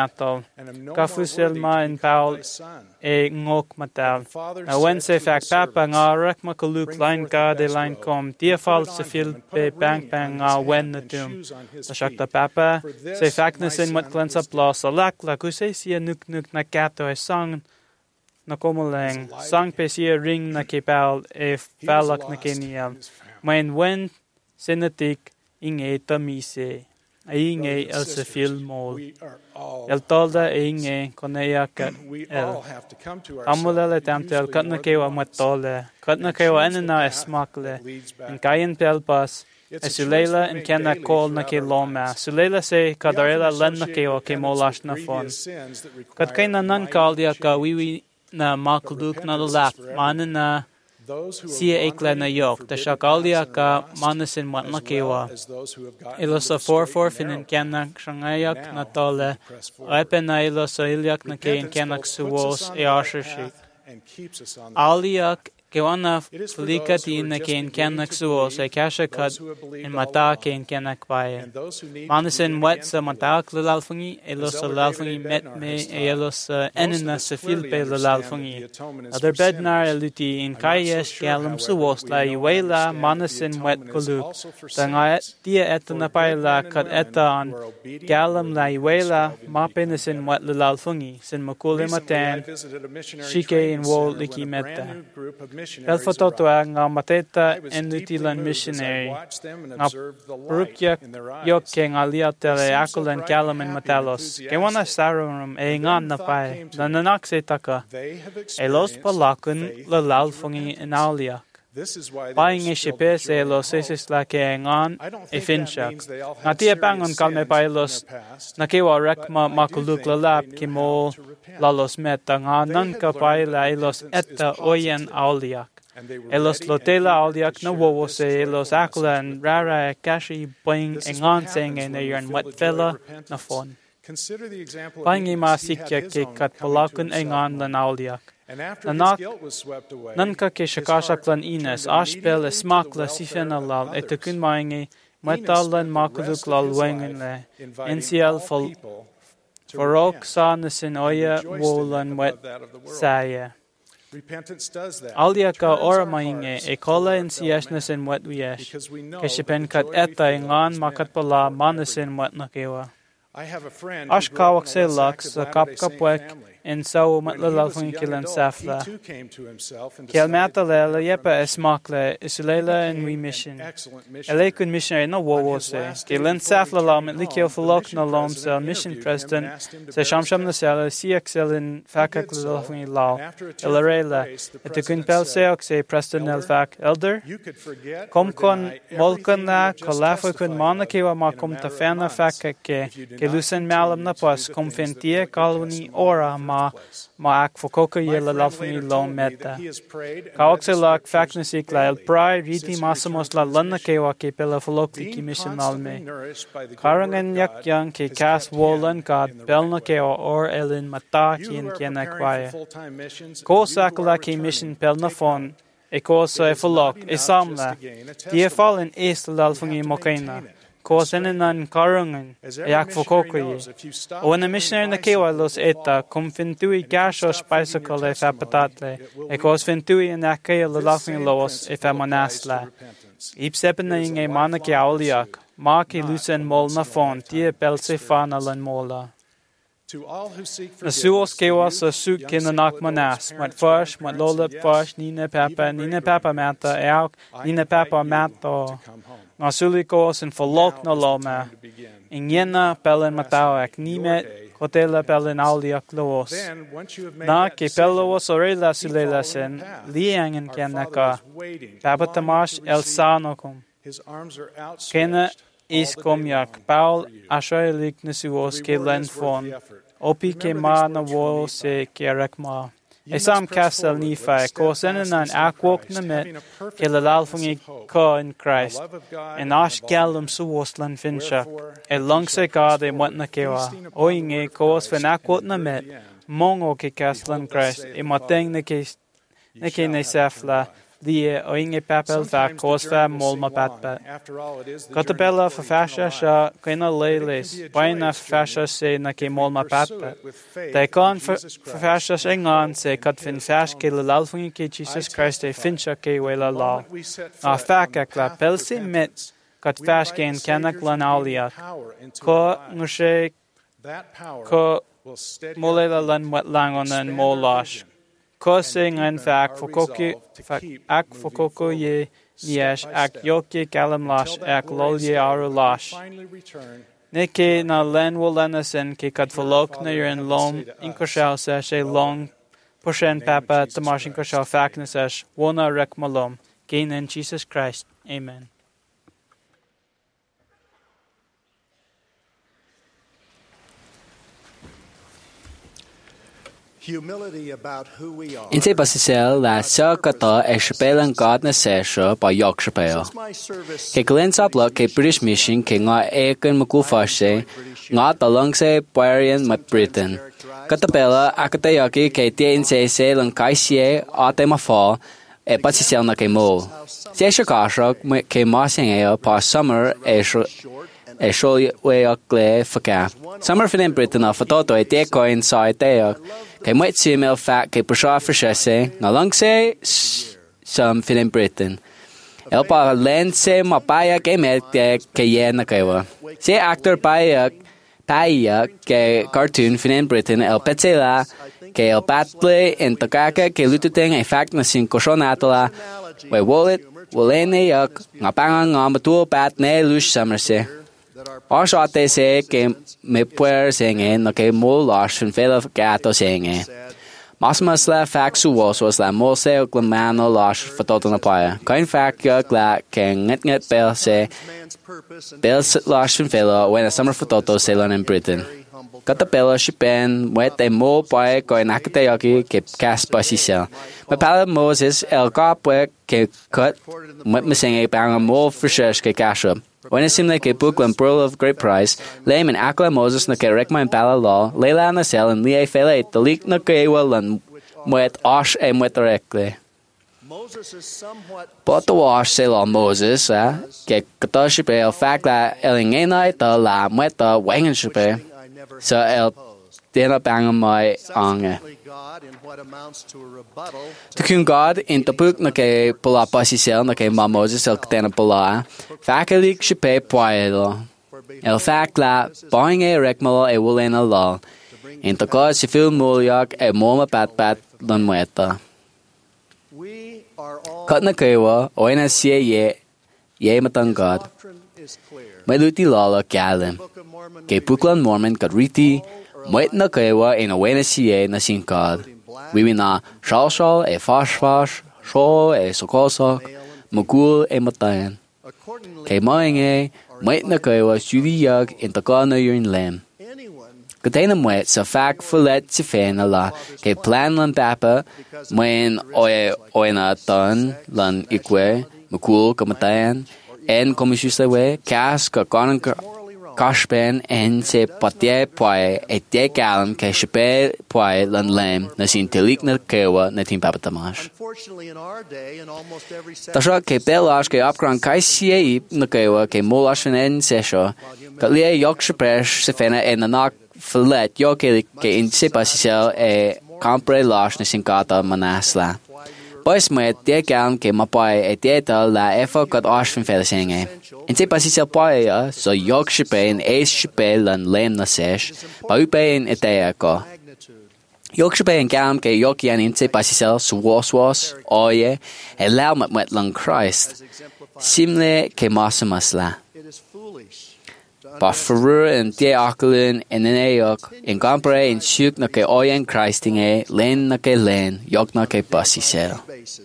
Gafusel ma in Paul e ngok matal. Na wen se fak papa nga rak makaluk line ga de line com. Dia fal se fil be bang bang nga wen na tum. Na shak da papa se fak na sin mat glens up loss a lak la ku se si nuk nuk na gato e song na komoleng. Sang pe si ring na ke Paul e falak na kenial. Main wen sinatik inge tamise. Inge el se fil mol. El tolda inge konea kat el. Amulele tamtel katna kewa matole. Katna kewa enena esmakle. In kayen pelpas. E suleila in kena kol na ke loma. Suleila se kadarela len na kewa ke molash na fon. Kat kaina nan kaldia ka wiwi na makluk na lap. Mana na Sia ekle na yok, da shakalia ka manasin mat na kewa. Ilo sa four-four finin kenak shangayak na tole, oepe na ilo sa ilyak na kein kenak suwos e ashershik. Aliak kewana flikat na kein kenak suwos e kashakat in mata kein kenak baye. Manasin wet sa matak lalfungi, ilo sa lalfungi met me e ilo sa enina sa filpe lalfungi. Other bednar eluti in kayes galam suwos la iwela manasin wet goluk. Tanga dia etana paila kat etan galam la iwela mapenisin wet lalfungi sin makule matan shike in wol liki meta. Elfototoa nga mateta enutilan missionary nga perukyak yoke nga liatele akulan kalamin matalos. Kewana sarum e nga napay na nanakse taka e los palakun lalalfungi inaliak. Paing e shipe se los esis la ke ngan e finchak. Nga tia pangon kalme pailos na kewa rekma makuluk lalap ki mo lalos meta nga nan ka paila elos etta oyen auliak. Elos lotela auliak na wowo se elos akula en rara e kashi boing e ngan seng e na yon wet fella na fon. Paing e ma sikya ke kat palakun e ngan lan auliak. Nanak nanka ke shakashak lan ines ashpel e smakla sifenalal e tukun maingi metalan makuluk lal wengen le nsiel fol forok sa nasin oya wolan wet saya. Aliaka ora mainge e kola in sieshnas in wet wiesh ke shipen kat eta ingan makat pala manasin wet nakewa. Ashkawak se lux sa kapkapwek in sau matlalalfung kilan safla. Kiel matalele yepa esmakle isulela in we mission. Elekun missionary no wowo se. Kilan safla lam at likio falok na lom se mission president se shamsham na sela siaxel in fakak lalfung law. Elarela etukun pel seok se preston el fak elder. Komkon molkan na kolafakun manakewa makum ta fana fakak ke kelusen malam na pas komfentie kalwani ora ma ma ak fokoka yela lalfungi lom meta. Kaokse lak faknasik la el prai riti masamos la lanna kewa ke pela folokli ki mission alme. Karangan yak yang ke kas wolan kad belna kewa or elin mata ki in kienak vaya. Ko sakala ke mission pelna fon e ko sa e folok e samla. Die fallen est lalfungi mokaina. Ko senenan karangan yak fokokoye. O na missionary na kewa los eta kum fintui gasho spaisakel e fa patatle e ko fintui na kaya lalafing los e fa monasla. Ipsepen na inge mana ke auliak ma ke lusen mol na fon tie pelse fana lan mola. Na suos kewa sa suk ke na nak manas mat fash mat lola fash nina papa nina papa mata eak nina papa mata nga sulikos en verlok na loma. In jena pellen matauak nimet, kotela pellen auliak loos. Na ke pelloos orela sulela sen, liangen kenaka, papatamash el sanokum. Kena is komyak, paul ashoelik nisuos ke lenfon, opi ke ma na wo se kerek ma. Esam kastel nifa, ko senenan akwok na met, ke lalalfungi ko in Christ, en ash galum suwoslan finchak, e langse God e wat na kewa, oinge ko os fin akwok na met, mongo ke kaslan Christ, e mateng na ke ne safla, lia o inge papel fa cos fa mol ma patpat. Cotabella fa fascia sha quina leilis, baina fascia se na ke mol ma patpat. Dai con fa fascia engan se cut fin fash ke la lalfung ke Jesus Christ e fincha ke wela law. A faka la pelsi mit cut fash ke en canak lan alia. Co ngushe co molela lan wat langon en molash. Kosing en fak fokoki ak fokoko ye yesh ak yoki galam lash ak lol ye aru lash. Nike na len wolenasen ke kad folok na yin lom inkoshaw sesh e long pushen papa tamash inkoshaw faknesesh wona rek malom. Gain in Jesus Christ. Amen. In te basisel la so kata e shpelan God na sesho ba yok shpel. Ke glens upload ke British Mission ke nga eken makul fashe nga talong se Barian ma Britain. Katabela akate yaki ke te in se se lang kaisie ate ma fa e basisel na ke mo. Se shakasha ke ma senge pa summer e e shol we akle faka. Summer fin in Britain of foto e te ko inside te Ke mwet si mel fak ke prosha freshese, nga lang se some fin in Britain. El pa len se mapaya ke met ke ye na kewa. Se actor paya paya ke cartoon fin in Britain el petsela ke el patle en takaka ke lututeng e fak na sin koshonatala. We wallet wolene yak nga pangang nga matu pat ne lush summerse. Osho ate se ke me puer senge no ke mo lash fin fela gato senge. Masmas la fac su was was la mo se o glamano lash fatoto na playa. Kain fac ya gla ke nget nget bel se bel lash fin fela when a summer fatoto sailor in Britain. Kata bela shipen wet e mo pae ko nakate yaki ke kas pasisel. Ma pala Moses el kapwe ke cut met me senge bang mo freshesh ke kasha. When it seemed like a book and pearl of great price, Lam and Akla Moses na ke rekma in pala law, Leila na sel and Lia fele the leak na ke walan mwet osh e mwet rekle. But the wash se law Moses, eh, ke katoshipe el fakla el ingena ta la mweta wangenshipe, so el dena bang my ange. To kun God in the book na ke pula pasisel na ke ma Moses el tena pula, fakalik shipe poelo. El fakla boing e rekmalo e wulena law. In the God si fil mulyak e moma pat pat lan mueta. Kat na kewa oina siye ye ye matang God. Meluti lala galim. Ke buklan Mormon kat riti mwet na kewa in oina siye na sin God. We na shal shal e fash fash, sho e sokosok, mugul e matayan. Ke maenge, mwet na kewa sudiyag in takana yun lem. Katena mwet sa fak fulet si fena la, ke plan lan papa, mwen oe oe na tan lan ikwe, mugul kamatayan, en komisyuslewe, kas ka kanan Kashpen en se patie poe e te galam ke shepe poe lan lem na sin telik na kewa na tin papatamash. Tasha ke pelash ke apkran kai sie na kewa ke molash en sesho ka lie yok shepesh se fena en na nak flet yo ke ke in se pasisel e compre lash na sin kata manasla. Boys me te galam ke mapai e te tal la efo kat ash fin felisenge. In te pasisel poe so yok shepe en es shepe lan lem na sesh pa upe en etea ko. Yok shepe en galam ke yok yan in te pasisel su was was oye e lau mat met lan Christ. Simle ke masamasla. Pa furur en te akulun en en eok en compre en shuk na ke oye en Christinge len na ke len yok na ke pasisel.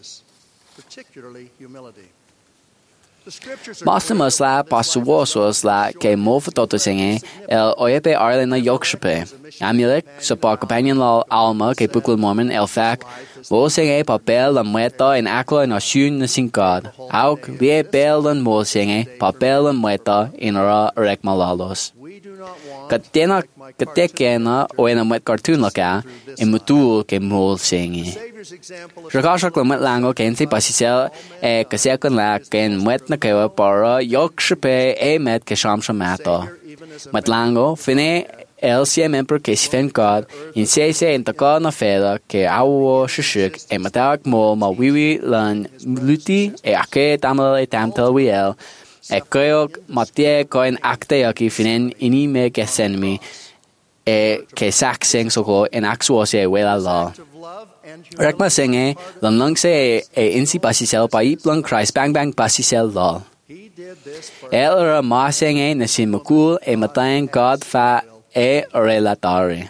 Masamas la pasuosos la ke mofototo senge el oyepe arle na yokshepe. Amulek sa pa companion la alma ke bukul Mormon el fak wo senge papel la mueta en akla en asyun na sinkad. Auk lie bel lan mo senge papel la mueta en ara rekmalalos. Katena katekena o ena met cartoon laka e mutul ke mol singi. Rakashak la met lango ken se pasisel e kasekon la ken met na kewa para yokshipe e met ke shamsha mato. Met lango fine el siem emper ke sfen god in se se in taka na fela ke awo shishik e matak mo ma wiwi lan luti e ake tamal e tamtel wiel e koyok matie koin akte aki finen ini me ke senmi e ke sakseng soko en aksuo se wela la. Rekma senge lan lang se e insi pasisel pa ip lang Christ bang bang pasisel la. El ra ma senge na simukul e matayan god fa e relatare.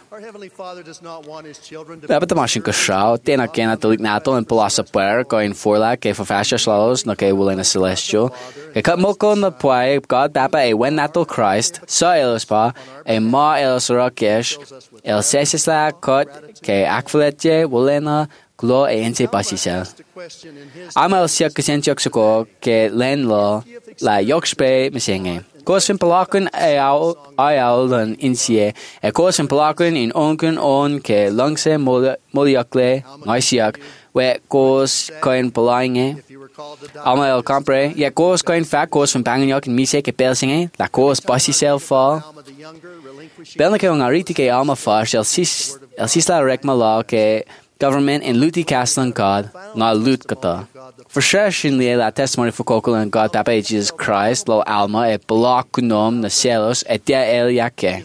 Dapat tamashin ka siya, tena kena tulik nato en palasa puer ko in forla ke fafasha slalos na ke wala na celestial. Ke kat mo ko na puay, God dapa e wen nato Christ, sa elos pa, e ma elos rakesh, el sesisla kot ke akfaletje wala na glo e ense pasisel. Ama el siya kasensyok suko ke len lo la yokspe mesenge. Kos van palaken ayal ayal dan insie. E kos van palaken in onken on ke langse moliakle ngaisiak. We kos koin palainge. Alma el compre. Ye kos koin fak kos van bangenjak in mise ke pelsinge. La kos passi self fall. Belna ke ngariti ke alma fas el sis el sisla rekma la ke government in luti kastan God nga lut kata. For sure, shinli la testimony for kokol and God tapa Jesus Christ lo alma e block kunom na cielos et dia el yake.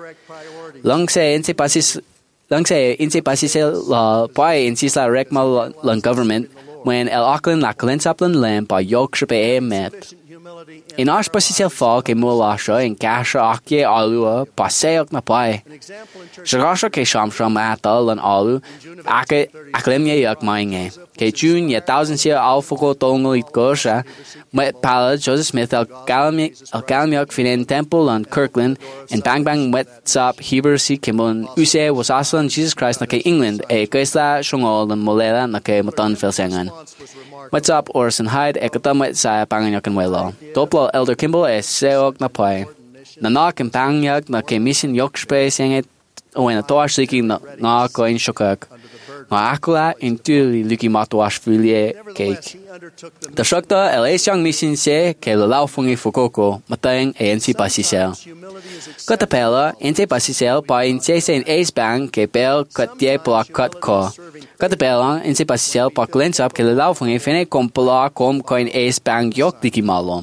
Lang se inse pasis lang se inse pasis la pai insis la rekma lang government when el aklen la kalensaplan lam pa yok shape e met. In ash pasis el fall ke mulasha in kasha akye alua paseok na pai. Shagasha ke shamsham atal and alu ake aklemye yak mainge. Ke June ye thousand year alpha tongo it gosha met pala Joseph Smith el galmi el galmiok finen temple on Kirkland and bang bang wet up Heber si kimon use was aslan Jesus Christ na ke England e kaisla shongol and molela na ke matan felsengan. What's up Orson Hyde e katam wet sa panganyak and welo. Doplo Elder Kimball e seok na pai. Na nak and panganyak na ke mission yok space it when a tosh leaking na ko in shokak. Ma akula in tuli luki matoash fulie cake. The shokta el esyang mission se ke lo laufungi fukoko matang e ensi pasisel. Katapela ense pasisel pa ense se in ace bang ke bel kat die pla kat ko. Katapela ense pasisel pa klensap ke lo laufungi fene kom pla kom ko in ace bang yok diki malom.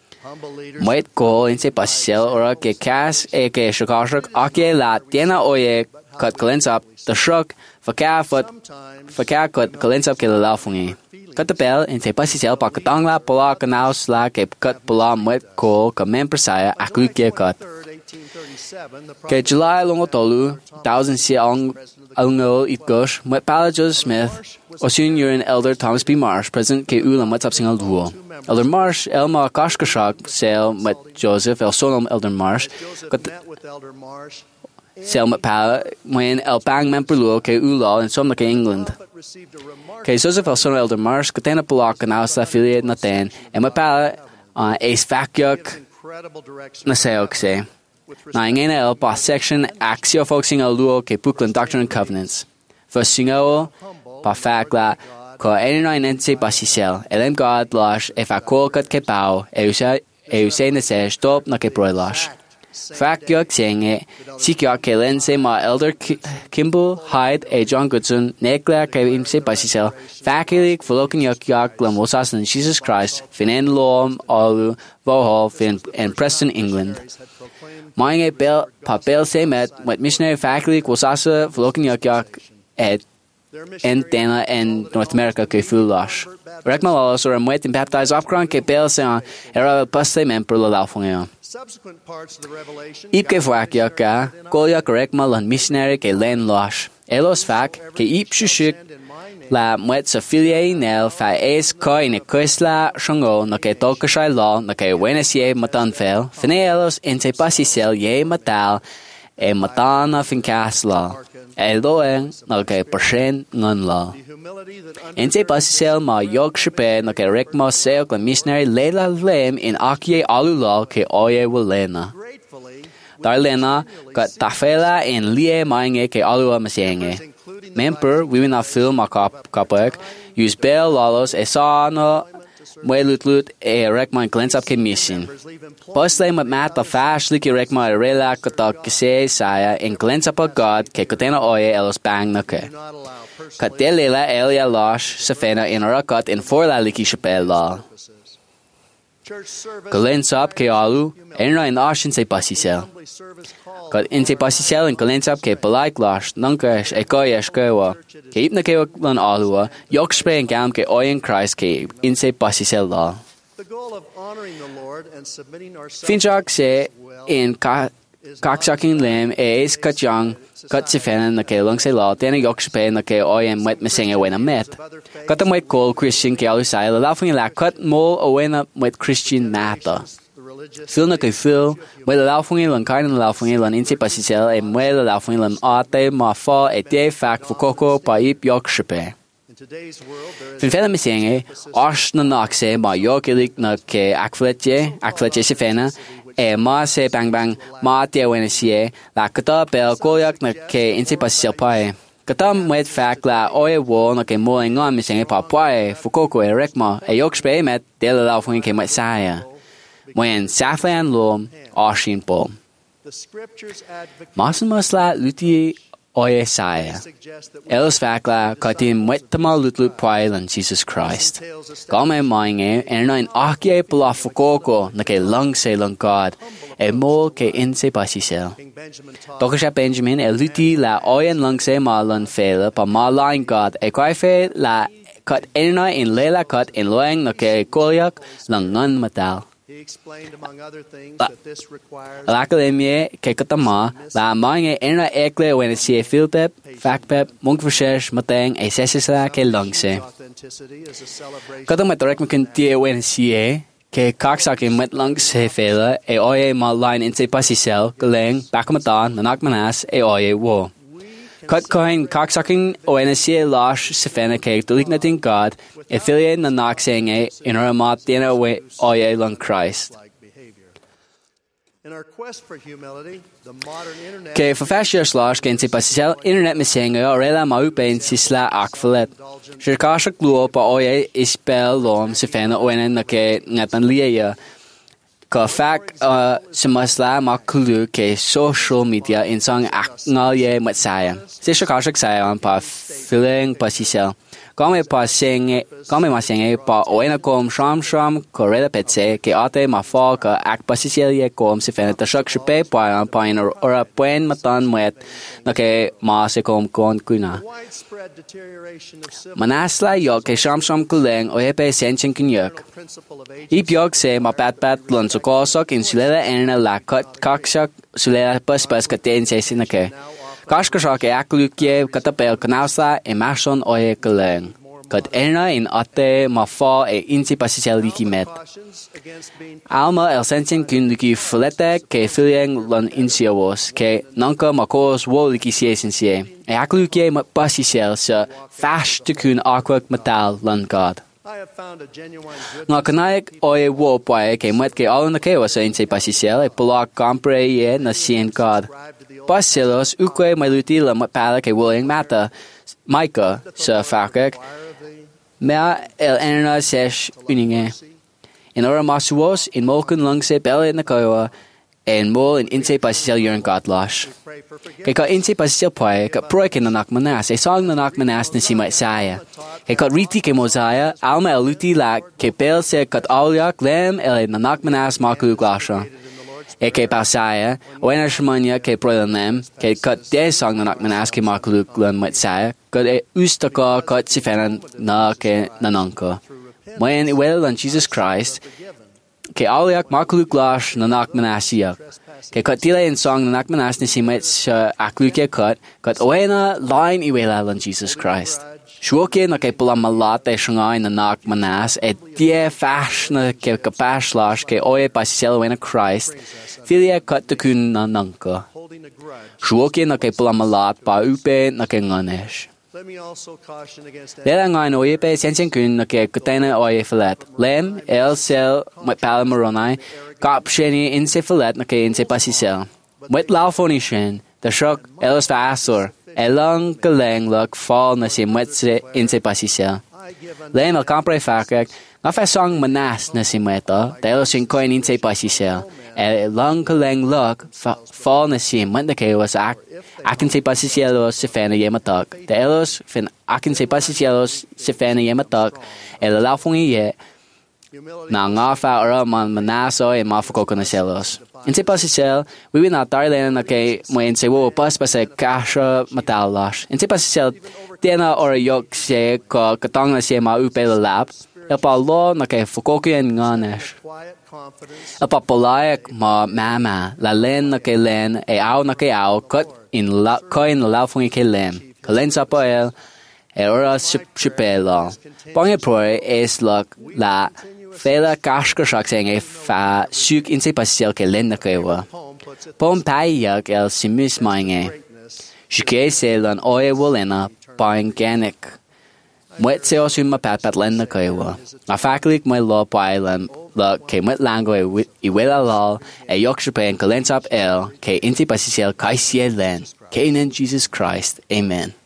Moit ko ense pasisel ora ke kas e ke shokashak ake la tiena oye kat klensap the shok Faka fot faka kot kalensap ke laufungi. Katapel in te pasisel pa katangla pola kanaus la ke kat pola met ko ka mempersaya akluke kat. Ke July longo tolu thousand si ang alngo itgosh met pala Joseph Smith o senior and elder Thomas B. Marsh present ke ulam met sapsingal duo. Elder Marsh elma kashkashak sel met Joseph el sonom elder Marsh. Selma pa when el bang memperluo ke ulo in somna ke England. Ke Joseph el son elder Marsh katena polak na sa affiliate na ten e ma pa uh, ace fakyok na seok se. Na ingena el pa section axio focusing el luo ke Brooklyn Doctrine and Covenants. First singo pa fakla ko eighty-nine nse pasisel elem God lash e fakol kat ke pau e usa e usa na se stop na ke proilash. Fakyok senge sikyok ke lense ma elder Kimball Hyde e John Goodson nekla ke imse pasisel fakilik folokin yok yok lamosas in Jesus Christ finen lom alu vohol fin in Preston England. Mange bel pa bel se met met missionary fakilik wasasa folokin yok yok et en tena en North America ke fulash. Rekmalos or met in baptized opkran ke bel se era paste member la laufungeo. Ip ke fwak yaka, kolya korek malan missionary ke len losh. Elos fak, ke ip shushuk, la mwet sa filie nel fa es ko in e koisla shongo na ke tolkashai law na ke wenes ye matanfel, fine elos inte pasisel ye matal e matana finkas law. Eloen na ke pershen ngan law. Inte pasisel ma yok shipe na ke rekma seok la missionary lela lem in akye alula ke oye walena. Darlena got tafela in lie mange ke alua masenge. Member we na film a kap kapek use bell lalos e sana Mwelut lut e rekma glens up ke mission. Posle mat mat a fash like rekma rela kata kse saya in glens up God ke kotena oye elos bang na ke. Katelela elia losh safena in rakat in for la liki chapel la. Glens up ke alu enra in ashin se pasisel. Kat in se pasisel in glens up ke palaik losh nankesh e koyesh kewa. Ke ipna ke lan alua yok spre en gam ke oyen Christ ke in se pasisel la. Finchak se in kaksaking lem e is katjang kat sifena na ke lang se la tena yok spre na ke oyen met mesinge wena met. Kat am met call Christian ke alu sai la lafing la kat mo owena met Christian mata. Phil na kay Phil, may lalafong ilan kain na lalafong ilan insi pasisel e may lalafong ilan ate ma fa e te fak fukoko pa ip yok shipe. Fin fena misenge, ash na nakse ma yok ilik na ke akfletje, akfletje si fena, e ma se bang bang ma te wena siye, la kata bel kolyak na ke insi pasisel pae. Kata met fak la oye wo na ke mo ngan misenge pa pae fukoko e rekma e yok shipe met de lalafong ke met saya. When Saflan Lom Ashin Po. Masumasla Luti Oye Saya. Elos Fakla Katim Wetama Lutlut Pailan Jesus Christ. Game Mange and nine Akie Palafukoko Nake Lung Se Lung God. E Mo Ke Inse Pasisel. Dokasha Benjamin E Luti La Oyen Lung Se Malan Fela Pa Malain God E Kwaife La Kat Enna in Lela Kat in Loeng Nake Kolyak Langan Matal. La academia ke katama la mange enra ekle when see filpep fakpep munkverses mateng e sesesla ke langse katama direct me tie when see ke kaksak in met langse fela e oye ma line in se pasisel geleng bakmatan nanak manas e oye wo kat coin kaksaking when see lash sefena ke dulignating God affiliate na naksenge in our mat dina we oye lang Christ. Ke verfasje slash ken se pasisel internet misenge orela maupen sisla akvalet. Shirkasha gluo pa oye ispel lom sefena oene na ke ngatan liya. Ka fak uh semasla makulu ke social media in song aknalye matsaya. Se shirkasha saya pa feeling pasisel. Game pa senge, game ma senge pa oena kom sham sham korela petse ke ate ma fa ka ak pasisilia kom se fena ta shak shpe pa pa in ora puen matan met na ke ma se kom kon kuna. Manasla yo ke sham sham kuleng o hepe senchen kunyuk. Ipyok se ma pat pat lon so kosok in sulela ena la kat kakshak sulela pas pas ka ten se sinake. Kashkashak e aklukie katapel kanausa e mashon oye keleng. Kat ena in ate ma fa e insi pasisel liki met. Alma el sensin kun liki fulete ke filieng lon insiawos ke nanka makos wo liki siesensie. E aklukie ma pasisel se fash te kun akwak metal lon God. Nga kanaik oye wo pae ke met ke alun ke wasa insi pasisel e polak compre ye na sien God. Pasilos ukwe maluti la mapala ke willing mata Micah sa fakek mea el enna sesh uninge in ora masuos in molken langse belle na koa en mol in inse pasisel yuren godlash ke ka inse pasisel pae ka proike na nakmanas e song na nakmanas na sima saya ke ka riti ke mosaya alma eluti la ke pel se kat alyak lem el na nakmanas maku glasha e ke pasaya o ena shmanya ke prolenem ke kat de song na nakmanas ke makuluk lan met saya kat e ustaka kat sifenan na ke nananka when well on Jesus Christ ke aliak makuluk lash na nakmanasiak ke kat tila in song na nakmanas ni simet sa akluke kat kat o ena line iwela on Jesus Christ Shuoke na ke palamalate shangai na nakmanas e tie fash na ke kapaslash ke oye pasisel wena Christ filia kat te kun na nanka. Shuoke na ke palamalat pa upe na ke nganesh. Lela ngai no oye pe sensen kun na ke kutena oye filet. Lem el sel mat palamaronai kap sheni inse filet na ke inse pasisel. Muid láfóní sin, de seach elas fa asúr, e lang go leng lug fáil na sé muid insa pasí sel. Léim al campra facach, nga fe song manas na si mueta, de elas sin coin insa pasí sel. E lang go leng lug fáil na si muid na céwas ac acin sa pasí selos sa fena yematag. De elas fin acin sa pasí selos sa fena yematag, e la láfóní ye, na nga fa ora man manaso e mafoko na selos. In se pasi sel, we will not darlene na kay mo in se wo pas pa se kasha matalas. In se pasi sel, tena ora yok se ko katang na se ma upe la lab. El pa lo na kay fukoki en nganesh. El pa polayak ma mama la len na kay len e au na kay au kot in la ko in la fungi kay len. Kalen sa pa el e ora shipela. Bonge proy es lak la Fela kashka shak saying a fa suk in se pasel ke len na kewa. Pom payak el simis mange. Shike se lan oye wolena bang ganik. Mwet se osu ma pat pat len na kewa. A faklik my law pailan la ke mwet lango e wela lal e yokshape en kalensap el ke inti pasisel kai sie len. Kainen Jesus Christ. Amen.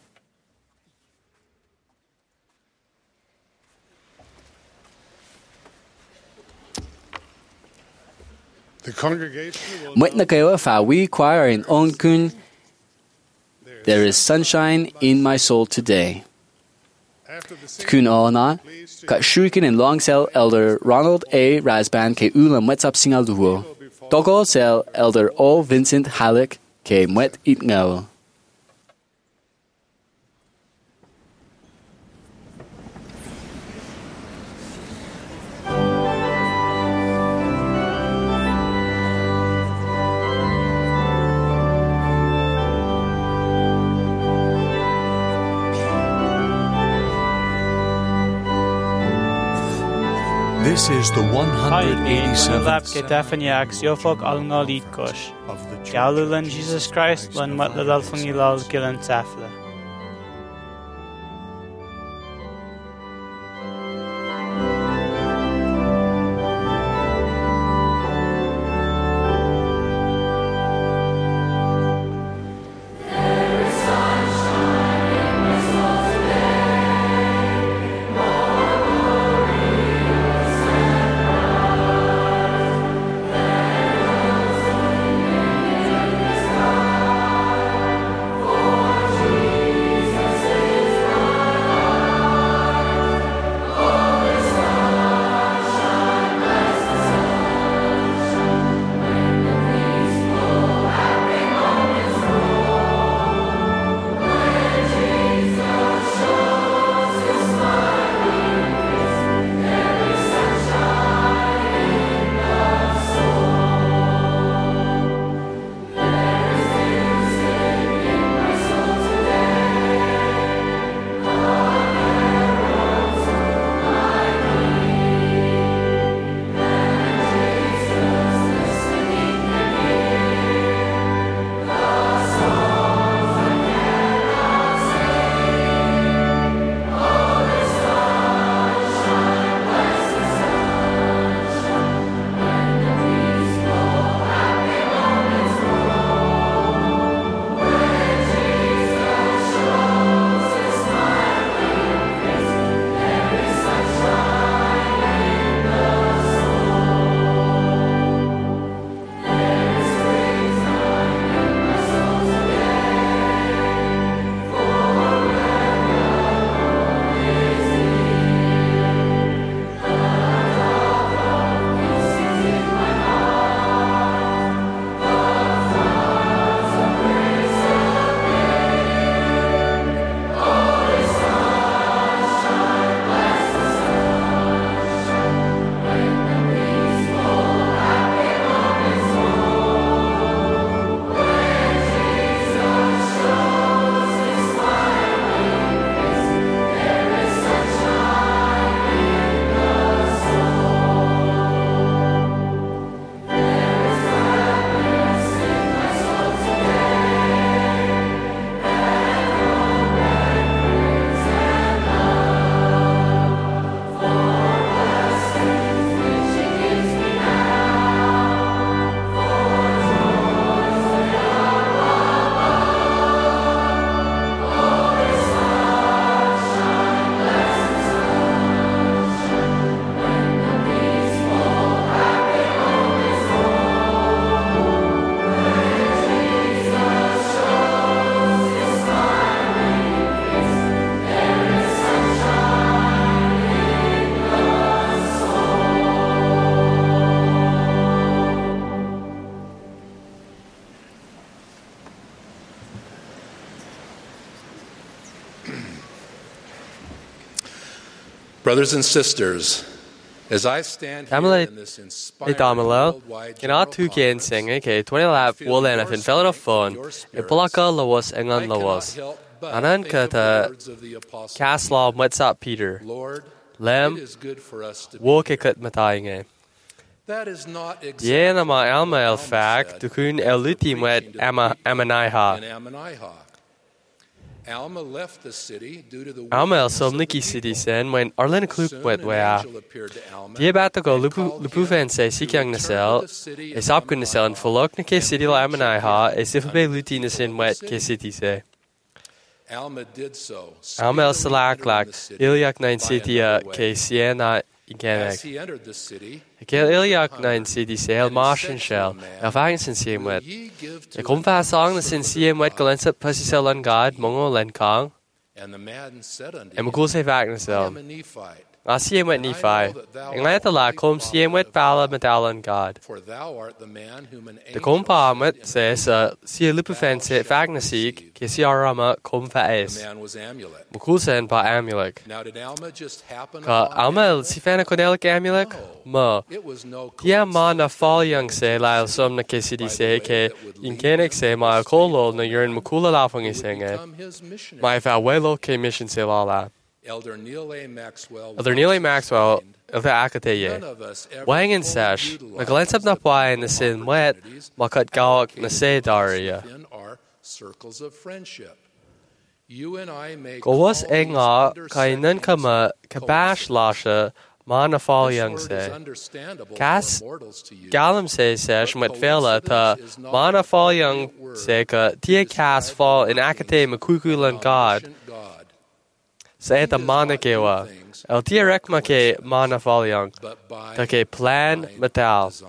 The congregation will Mwit na kayo fa we choir in onkun. There is sunshine in my soul today. after the singing, Kun ona ka shuriken in long cell elder Ronald A. Rasban ke ula mwet up singal duo. Dogo cell elder O. Vincent Halleck ke mwet it ngao. This is the one hundred Haid ein lap ke eighty-seventh definiak siofog al nga lidkosh. Galulan Jesus Christ lan mat lalal fungilal gilan safla. For Brothers and sisters, as I stand here Tamala in this inspiring Itamala, worldwide can our two general can sing ke twenty lap will and if in fellow phone, a Polaka lawas and on lawas. Anan kata Castle what's up Peter. Lord, Lem it is good for us to be walk a here. cut mataying. That is not exactly Yena ma what alma el Alma fact said to kun el lutim wet preaching to the ama people amanaiha. in Ammonihah. Alma left the city due to the Alma el wickedness of the somniki people. city sen when Arlen kluk Soon wet an wea. angel appeared to Alma Die bat to go and lupu called lupu him fen say to sikyang return nasel. to the city of Is up kun nasel and Ammonihah folok na ke and city la preach amanaiha. again Is if unto be the lutin is people in of wet the ke city. city say. Alma did so. Alma el speedily salak entering lak the city ilyak nine by city another way. ke siena As iganek. he entered the city, Ke he ilyak hungered, nine city sale and he marsh said and to shell. a man, El fang sin siem "Will wet. ye give to E kom an fa song na servant sin of siem wet God?" galensa pussy sell on God mongo len kong. And the man said unto E mo him, cool say vac I nasel. am a Nephite, A siem wet and I Nephi. know that thou En let the la art kom the siem wet prophet of bala God. medal on God. For thou art the man whom an De angel kom pa said met in says a uh vision, si lupu fen se fag na sig ke si arama kom fa the es. man was Amulek. Mo cool sen pa amulik. Now did Alma just happen Ka upon alma Amulek? si fan kodelik amulik? Mo. It was no Dia ma na coincidence fall that young he se went la to el the som na city. ke si di By the se way, ke that would in lead kenek him se to ma this kolo faithful na yurn man mo kula la fong who i would senge. become his missionary. Ma fa welo ke mission se la la. Elder Neil A. Maxwell Elder Neil A. once Maxwell explained, el ta akate ye. none of us ever Wang in fully sesh. utilize Na glensap na the pwai na biblical sin wet opportunities ma kat gawak na se allocated to us daria. within our circles of friendship. You and I may Go was call these enga kai nun undersettings kama kabash lasha ma na fall This young word is se. understandable Cas for mortals to use. Galam se sesh met fela ta ma na fall young se ka tia cas fall in akate makukulan God. Omniscient God, Se ta mana kewa. El tia rekma ke ma na fall young. but by Ta ke plan divine metal. design.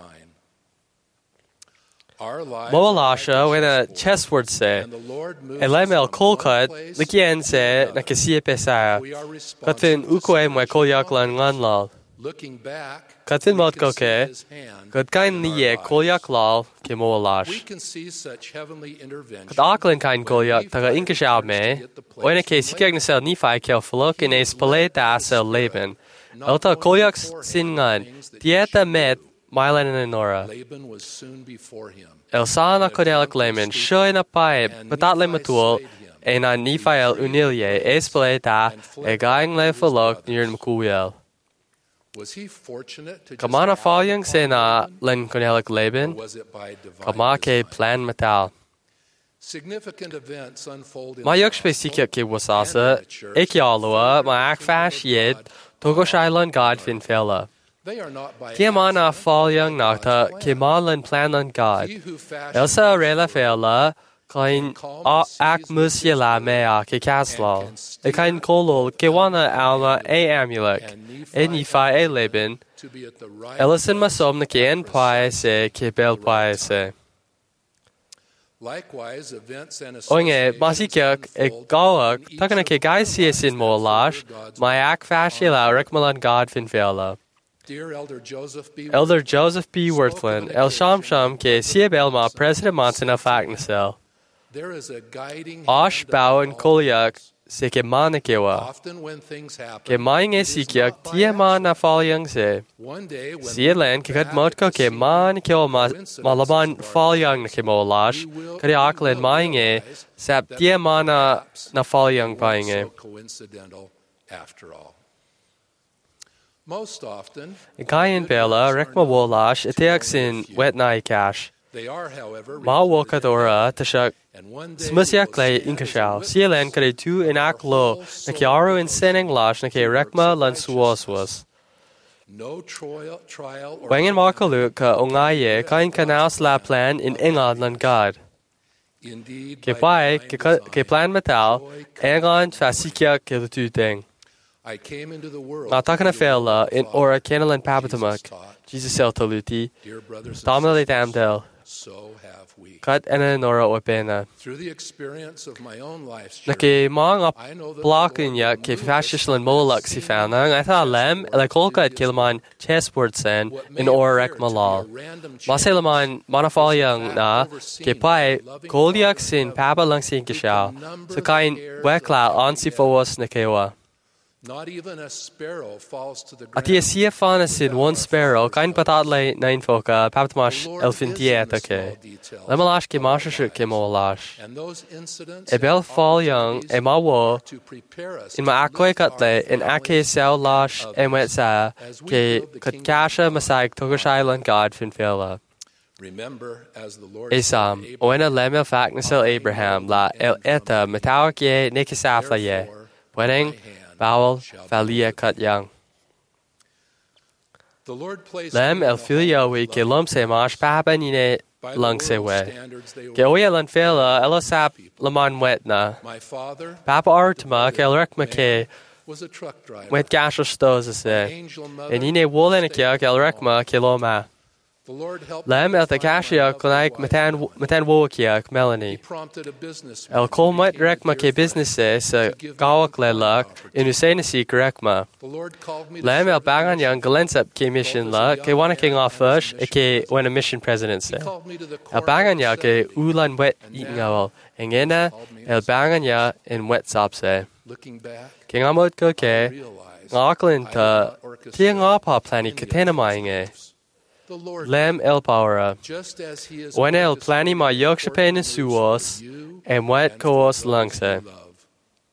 Our lives Mo are like lasha a when a chessboard, chessword se. and the Lord moves Elemel us from kolkat one place likien to se na another. kesia pesaya. We are Katin responsive to ukwe mo spiritual kolyak lan knowledge. ngan lal. Looking back, Katin we mod can see koke. His hand Kat kain in ni our ye lives. kolyak lal ke mo We lash. can see such heavenly intervention Kat aklin kain when kolyak taga Nephi inkashal returns me. to get the place Oina ke from sikyag na Laban. sel Nephi kel falok in es pale ta sel Laban. Elta kolyak sin ngan. Dieta met Milan and Nora. Laban was soon before him. El sana kodelak Laman shoy na pae batat lematul en a Nephi el unilye es pale ta e gaing le falok near Mkuel. Was he fortunate to just Kamana happen falyang upon sena Laban, len kodelak or Laban. was it by divine Kama ke design? plan metal. Significant events unfold in Ma the yok gospel spesifiek ke and in wasasa. the church Ik yalua that ma ak further fash the kingdom yed. of God. Togo shailan God fin fella. They are not by Ke mana accident, falyang but by nakta God's ke plan. malan plan on God. He who fashioned Elsa this rela world fella kain a ak musila mea ke kaslal. E kain kolol ke wana alma e amulek. E Nephi e Laban. to be at the right Ellison place masom na at ke en the pae right se ke bel pae se. Likewise, events and Oinge, associations masikyak e unfold gawak, in each takana of ke gai our sies in lives mo that lash, further God's my will. ak fashila rekmalan God fin fela. Dear Elder Joseph B. Elder Worthland, Joseph B. Worthland, El Sham Sham ke siebel ma President Montana Fagnasel. there is a guiding Ash hand bauen upon all kolyak things. se ke manikewa. Often when things happen, Ke mainge it is sikyak not by tie ma na accident. falyang se. One day, when Sielan ke kat modko ke man ke ma malaban falyang na ke mo lash. Kari aklen mainge sap tie ma na na falyang painge. so coincidental after all. Most often, Kain bela rekma wolash eteak sin wet nai cash. they are, however, Ma wokat ora tashak and one day smusyak we will lay stand as a inkashal. witness Sielan kare tu in ak lo na kiaro in seneng lash na ke rekma lan suos was. no trial, trial or Wangen makalu ka ongaye kain kanaus la plan in ingad lan God. indeed Ke by pai ke divine ka- ke plan metal joy, engan fasikya ke tu ding. I came into the world Na takana to do the will fela of the in Father. ora kenalan Jesus papatamak. taught, Jesus el toluti. dear brothers and Tamale sisters, damdel. so have we. Kat ena nora opena. Through the experience of my own life's Na journey, ke maang I know that the blokin Lord ya will ke move us fascislan from molak that si scene fana nga tha lem chessboard ele kolka to his kilman chessboard sen what may in or appear rek to be a malal. random chance Maselaman manafalyang na ke pai kolyak sin papa lang sin kishal. So kain wekla ansi fos na kewa. Not even a sparrow falls to the A tí ground. si fána sin one sparrow, cain batad le nain foca, paptmas elfin dieta ke. Le malás ke mása siú ke mó lás. And those incidents E bel fáil young, e má wó, to prepare us in ma acoi cat le, in ake sao lás e mwet sa, ke cut casha masaig tugus island god fin fela. Remember, as the Lord Isam, said to oina lemel facnasil Abraham la el eta metawak ye nikisafla ye. Therefore, Wedding, bowel, valia cut young. the Lord placed Lem me in el the filio hall we of ke love. lum se mash papa nine By the lung se world's we. standards, they Ke were oya lan fela elosap laman wetna. my father Papa artma ke el rek make was a truck driver. wet gasho stos se. Angel mother, En ine wolen ke el rekma ke loma. the Lord helped Lem me el the find my kashia lovely kunaik wife. metan metan wokia He Melanie. prompted a business El kolmat rekma ke business se se gawak le luck in usena si rekma. The Lord called me to Lem el serve bangan in yang galensap ke mission la ke wana king off fish e ke when a mission president se. He called me to the El court bangan of ya ke assembly. ulan wet eating awal. Engena el bangan ya in wet sop se. Looking back, King amod ko I ke realized ngaklan I ta did not orchestrate tiang apa plani any of katena these mainge. moves. The Lord Lem el power. just as he is When el orchestrating plani ma yok important shapen moves suos for you en wet and koos for those langse. you love.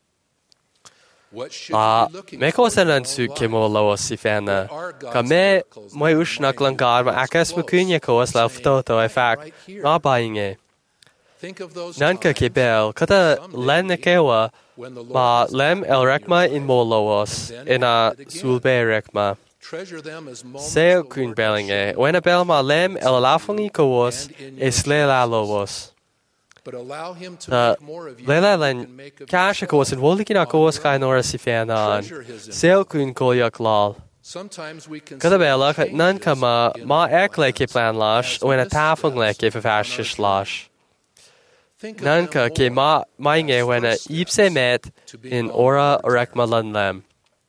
What should Ah, you be looking me for ko sen in an your su own ke mo life? lo si fena. There are God's Ka me miracles moi that usnak remind lang you god ma He is akas close, makunya koos la saying, ftoto e fact. right here. Na bainge. Think of those Nanka ke times bel kata someday len na kewa when the Lord ma has lem acted el in your rekma in life. mo loos in a sulbe rekma. Treasure them as moments Seo the kun Lord has belinge. shown When a you. bel ma lem el alafungi koos is le la loos. But allow him to Ta make more of you lela than you len can make of kasha koos in yourself wolikina on koos your kai own. nora si fena an. Treasure his Seo kun kolyak lal. Sometimes we can Kada see bela kat nan changes kama in ma our ek le ke plans plan lash as when a missteps tafung le ke on fa our fashish journey. lash. Think of Nanka them ke ma more mainge as when a first ipse steps met to being in on ora the Lord's orekma lan lem.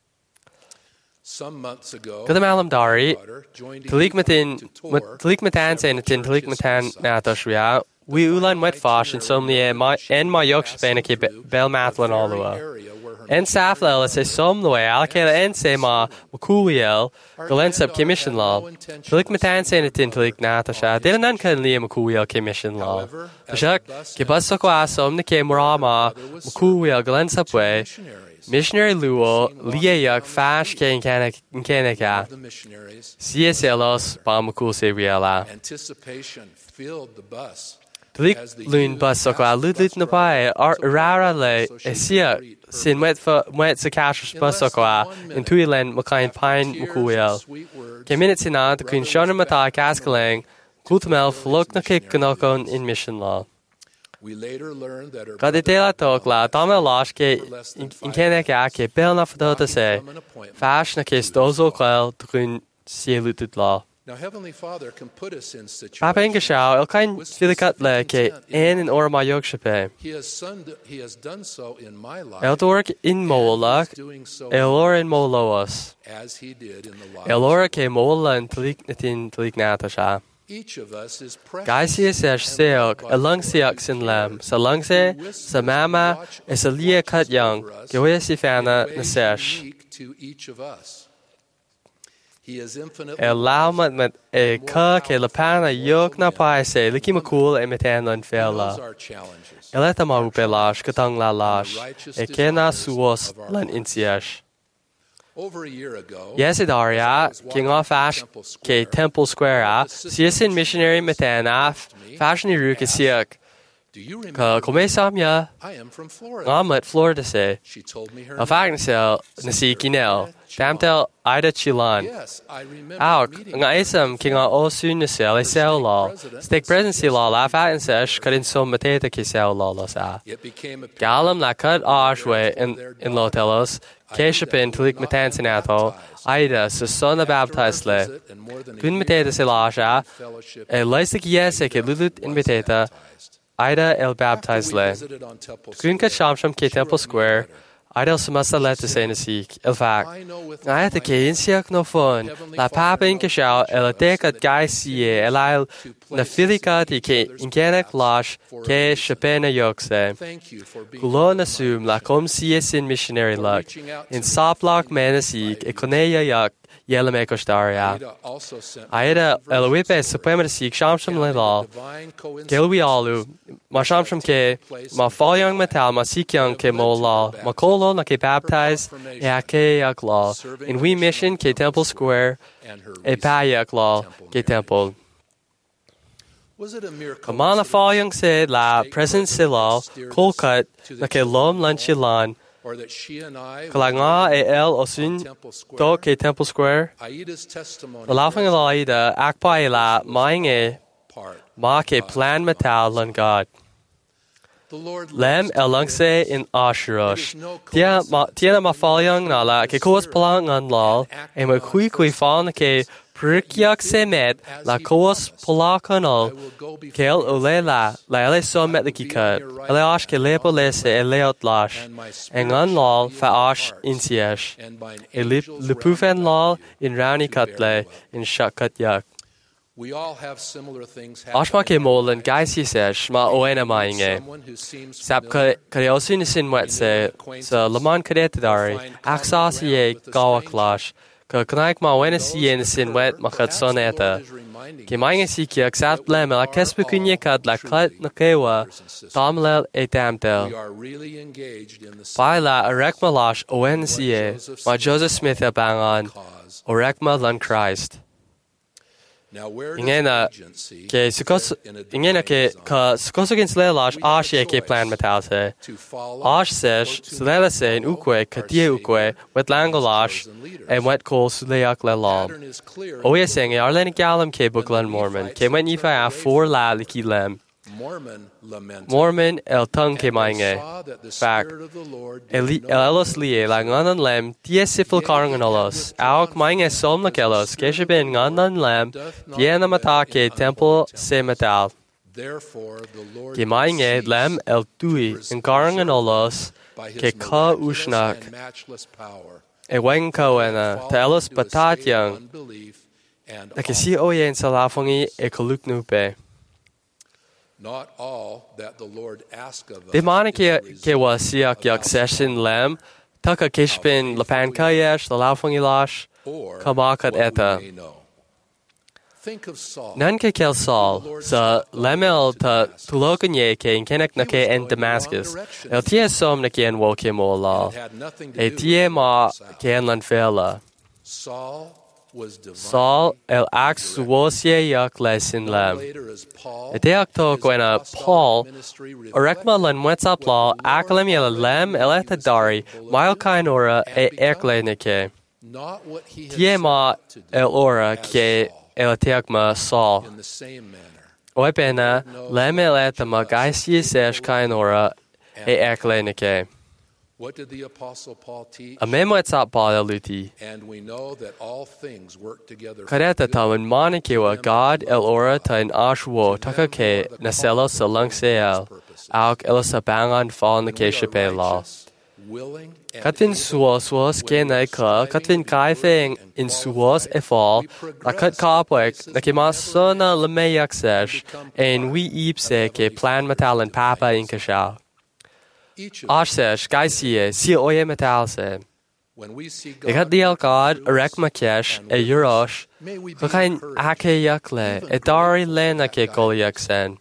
Some months ago, Kada malam dari my daughter joined a talik youth matin group to tour talik matan sen tin several talik matan churches na tashria. We ulan wet fash and somni ma en ma yok spena ke bel matlan all the way. En safla la se som the way alkela en se ma makuliel galens up commission law. Talik matan sen tin talik na tasha. Dela nan kan li makuliel commission law. Tashak ke bus so kwa som ne ke murama makuliel galens up way. Missionary luo lia yak fash ke in kanaka. the missionaries. C S L S ba makul se riela. Anticipation filled the bus. Tlik lun bus so kwa ludlit na pai ar rara le esia sin wet fa wet sa cash bus so kwa in tuilen makain pine makuel. Ke minutes in ad kun shona mata kaskalang kultmel flok na kik kanokon in mission law. We later learned that her Kad itela tok la tamel lash ke in keneka ke bel na fadota se fash na ke stozo kwel kun sielutit law. Now, Heavenly Father can put us in situations. Papa inga shao el kain filikat le ke en in or ma yok shape. He has, son, he has done so in my life. El dork in molak He's doing so elor in moloas. as he did in the life. Elora ke mola in tlik natin tlik nata sha. Each of us is precious. Gai si esesh seok alung siak sin lem sa lung se sa mama is a lia kat young gewe si fana na sesh. Unique to each of us. He is infinitely El laumat met e ka ke la pana yok na pai se liki makul e metan lan knows fela. our challenges. El eta ma upe lash katang la lash e ke na suos lan insiesh. Over a year ago, Yes, Idaria, King of Ash, K Temple Square, Siasin Missionary Metanaf, Fashion Ruk Siak, do you remember? Kome Samya, I am from Florida. Amet, Florida say, She told me her a Fagnisel, Nasiki Nel, Damtel, Ida Chilan. Yes, I remember Auk, meeting nga isam King of O Sunasel, a cell law, stick presidency law, laugh at and sesh, cut in some matata kisel law, sa. It became a Galam la cut Ashway in in Lotelos, Keshapin, Tulik Matansinato, Ida, so son of baptized le. Kun matata silasha, a lysik yesek, a lulut in matata, Ida el baptized le. Kun kat shamsham ke Temple Square, Idel sa mas let is in a seek. In fact, I had the key in siak no fun. La papa in Kashao, el decat guy see, el na filica di ke in Kanak Lash, ke Shapena Yokse. Gulon assume la com sies in missionary luck. In Soplok Manasik, e Koneya Yak. Yelame Costaria. Aida Eloipe Suprema Seek Shamsham Lilal. Gilwi Alu. Ma Shamsham Ke. Ma Fall Young Metal. Ma Seek Young Ke Molal. Ma Kolo na Ke Baptize. Ya Ke Yak Law. In We Mission Ke Temple Square. E Pa Yak Law. Ke Temple. Kamana Fall Young said la President Silal. Kolcut. Na Ke Lom Lanchilan. Kalanga e el osun do ke Temple Square. The laughing of Aida akpa e la maing e ma ke plan metal lan God. Lem el lungse in Asherosh. Tia ma tia ma falyang na la ke kos palang an lal e ma kui kui fan ke Prikyak semet la kos polakanol kel ole la la ele so met the kikat ele ash ke lepo lese e leot lash engan lal fa ash insiesh e lip lupufen lal in roundy katle in shakat yak Ashma ke molen gaisi sesh ma oena mainge sap ka kariosin sin wetse so laman kadetadari aksasi e gawak lash Ka knaik ma wena si en sin wet ma khat soneta. Ke mainge si ki aksat blem la kesbu kunye kat la klat na kewa tamlel e tamtel. Paila arekma lash owen si e ma Joseph Smith e bangan orekma lan Christ. Ingena ke sukos ingena ke ka sukosogin slelash ash e ke plan metalse ash sesh slela se in ukwe katie ukwe wet langolash and wet kol suleak lelal oye sing arlen galam ke buklan mormon ke when ifa a four la liki lem Mormon el tung ke mainge fact eli elos lie la nganan lem tie sifil karngan olos auk mainge som la kelos ke shibin nganan lem tie na mata ke temple se metal ke mainge lem el tui in karngan olos ke ka ushnak e wen koena telos patatyang da ke si oye in salafongi e koluk nupe Not all that the Lord asked of us. Dimana ke ke wa siak yak session lem taka kishpin lapan kayesh the laufangi lash kamakat eta. Think of Saul. Nan ke kel Saul sa lemel ta tulokanye ke in kenek na ke en Damascus. El tie som na ke en wo ke mo la. E tie ma ke en lan fela. Saul Saul el ax suosie yak lesin lem. E deak to gwena Paul, orekma len mwetsap la akalem yel lem el etadari, mail kainora e eklenike. Tie ma el ora ke el teakma Saul. Oipena lem el etama gaisi sesh kainora e eklenike. What did the Apostle Paul teach? A memo at sap Paul luti. And we know that all things work together. Kareta tawen manikewa God el ora ta in ashwo taka ke naselo sa lungseel. Auk elsa bangan fall na ke shape law. Katvin suos suos ke na ka katvin kai thing in suos e fall la kat kapwek na ke masona lemeyak sesh en we ipse ke plan metal and papa in kasha. Ashsesh gaisie si oye metalse. Ik had diel God erek makesh e yurosh kakain ake yakle e dari lena ke kolyak sen.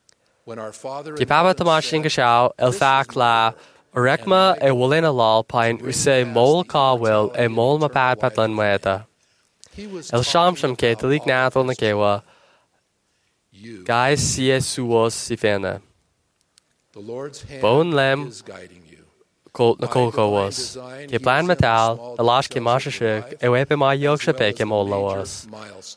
Ki papa tamash ingashao el fak la erekma e wolena lal pain use mol kawil e mol mapad patlan meta. El shamsham ke telik nathol na kewa guys sie suos sifena. Bone lem colt na colco was. Ke plan metal, a lash ke mashashik, e wepe ma yokshape ke molo was.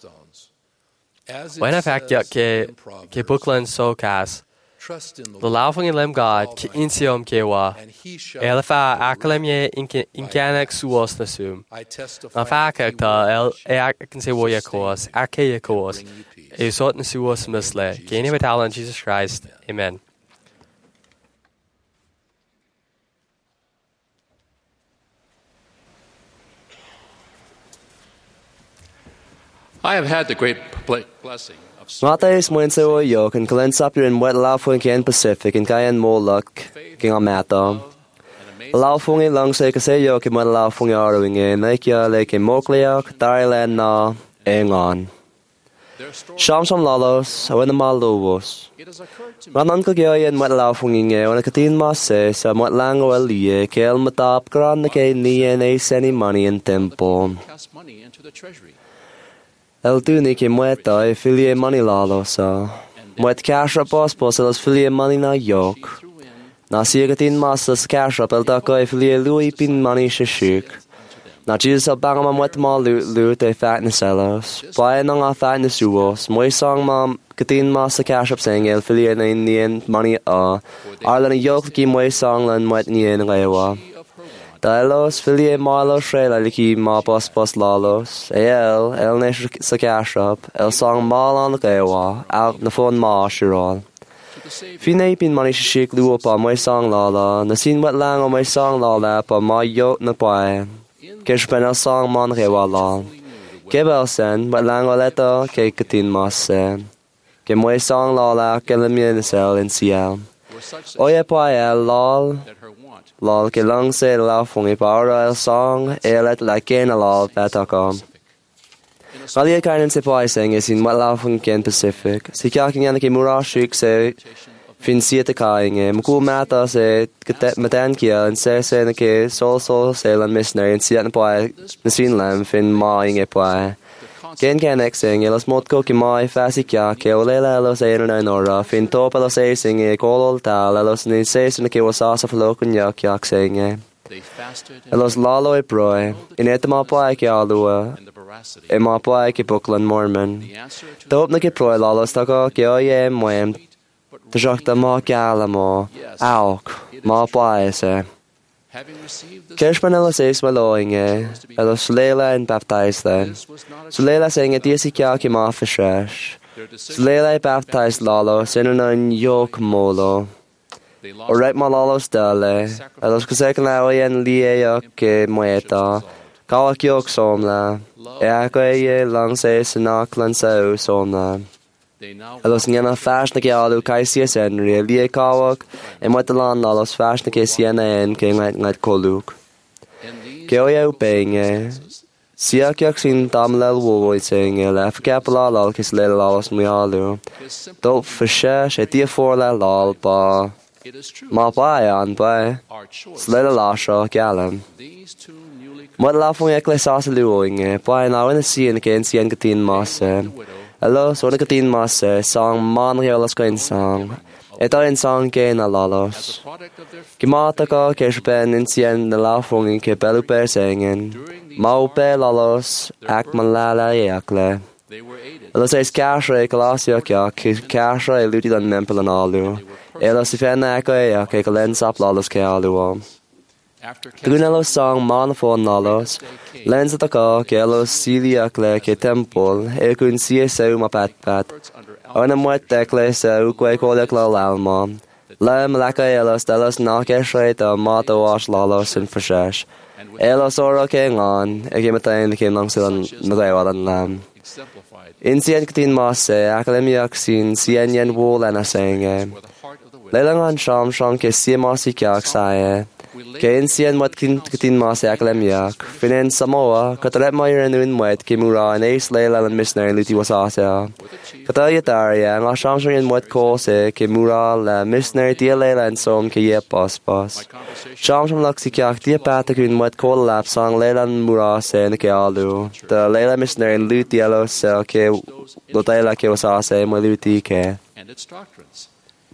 When I fact yak ke ke bookland so cas. The laughing lem God ke insiom ke wa. Elefa akalemye inkanek suos nasum. Na fakak ta el e ak can say wo yakos, ake yakos. E sort na suos musle. Ke any metal in Jesus Christ. Amen. I have had the great ble- blessing of Matais muin se o yok and kalen sapir in wet laufung in Pacific and kayan mo luck king on mata. Laufung in lang se kase yok in wet laufung arwing in laikia lake in mokliak Thailand na engon. Sham som lalos awen malobos. Ranan ko gaya in wet laufung in e on a katin masse sa wet lang o elie kel matap gran na kay ni en a seni money in temple. cast money into the treasury. El tuni ke mueta e filie money lalo sa. Muet cash up os pos elos filie money na yok. Na siagatin masas cash up el dako e filie lui pin money shishik. Na Jesus al banga ma muet ma lu lu te fatness elos. Pai na nga fatness uos. Moi song ma katin masa cash up saying el filie na indien money a. Arlan a yok ki moi song lan muet nien rewa. Dalos filie malo shrela liki ma pos pos lalos. El el ne sa cash up. El song mal on the gawa. Out na phone ma shiral. Fine pin mani shik lu pa my song lala. Na sin wat lang o my song lala pa ma yo na pa. Kesh pen el song man rewa la. Kebel sen wat lang o leta ke katin mas sen. Ke my song lala ke le mien sel in ciel. Oye pa el lal. Lal ke lang se la fung e para el song e let la ken lal patakom. Malia kainen se pai sing is in wat la fung ken Pacific. Si kaking an ke murashik se fin siete kaing e mku mata se ketet matan kia en se se na ke sol sol se lan misner en siat na pai na sin lam fin maing e pai. Gen kan exing elos mot ko ki mai fasi kya ke olela elos e na nora fin top elos e sing e kolol tal elos ni se na ke wasasa flo kun yak yak sing e elos lalo e proi in et ma pai ke alua e ma pai ke Brooklyn Mormon top na ke proi lalo sta ko ke o ye moem te jakta ma kala mo auk ma pai se Kershman elos eis maloing e, elos Leila en baptized them. So Leila saying a diasi kia ki ma fishesh. So Leila e baptized lalo, sinuna en yok molo. O right ma lalo stale, elos kusek na o yen liea ke moeta. Kawak yok somla, e ako e ye lang se sinak lan sao somla. Elos ngena fash na ke alu kai siesen ri lie kawak e motalan lalos fash na ke siena en ke ngat ngat koluk. Ke o yau penge. Sia kyak sin tamlel woi sing e lef kapala lal kis le lalos mi alu. Dop fashesh e dia for la lal pa. Ma pa an pa. Slele lasha galan. Mot la fung ekle sasa luoing e pa na wen sien ke en sien gatin masse. Hello, so na katin mas song man realas ko in song. Ito in song ke na lalos. Kimata ko ke shpen in sien na lafong in ke peluper sengen. Maupe lalos ak malala yakle. Hello says kasha e kalasya kya ke kasha e luti dan nempel alu. Elo si fena ko e ke kalen sap lalos ke alu. Gunelo song manafon nalos, lens at ako ke elos silia kle ke tempol, e kun siya sa uma pat pat. Ona muet tekle sa ukwe kolek la lalma. La malaka elos delos na ke shreita mata wash lalos in fashesh. Elos oro ke ngan, e ke matain ke lang silan nagaywalan lam. In siyan katin masse, akademiak sin siyan yen wool ana senge. Lelangan sham sham ke siya masi kyak saye. Ke insien wat kin katin mas aklemiak. Finen Samoa, katalet mo yung renun wet kimura na islela lan misner luti wasasa. Katayataria, nga sham sham yung wet ko se kimura la misner tialela en som ke ye pas pas. Sham sham lak sikyak tia pata kun wet ko lap sang lelan mura se na ke alu. Da lela misner luti alo se ke lotayla ke wasasa mo luti ke. And its doctrines.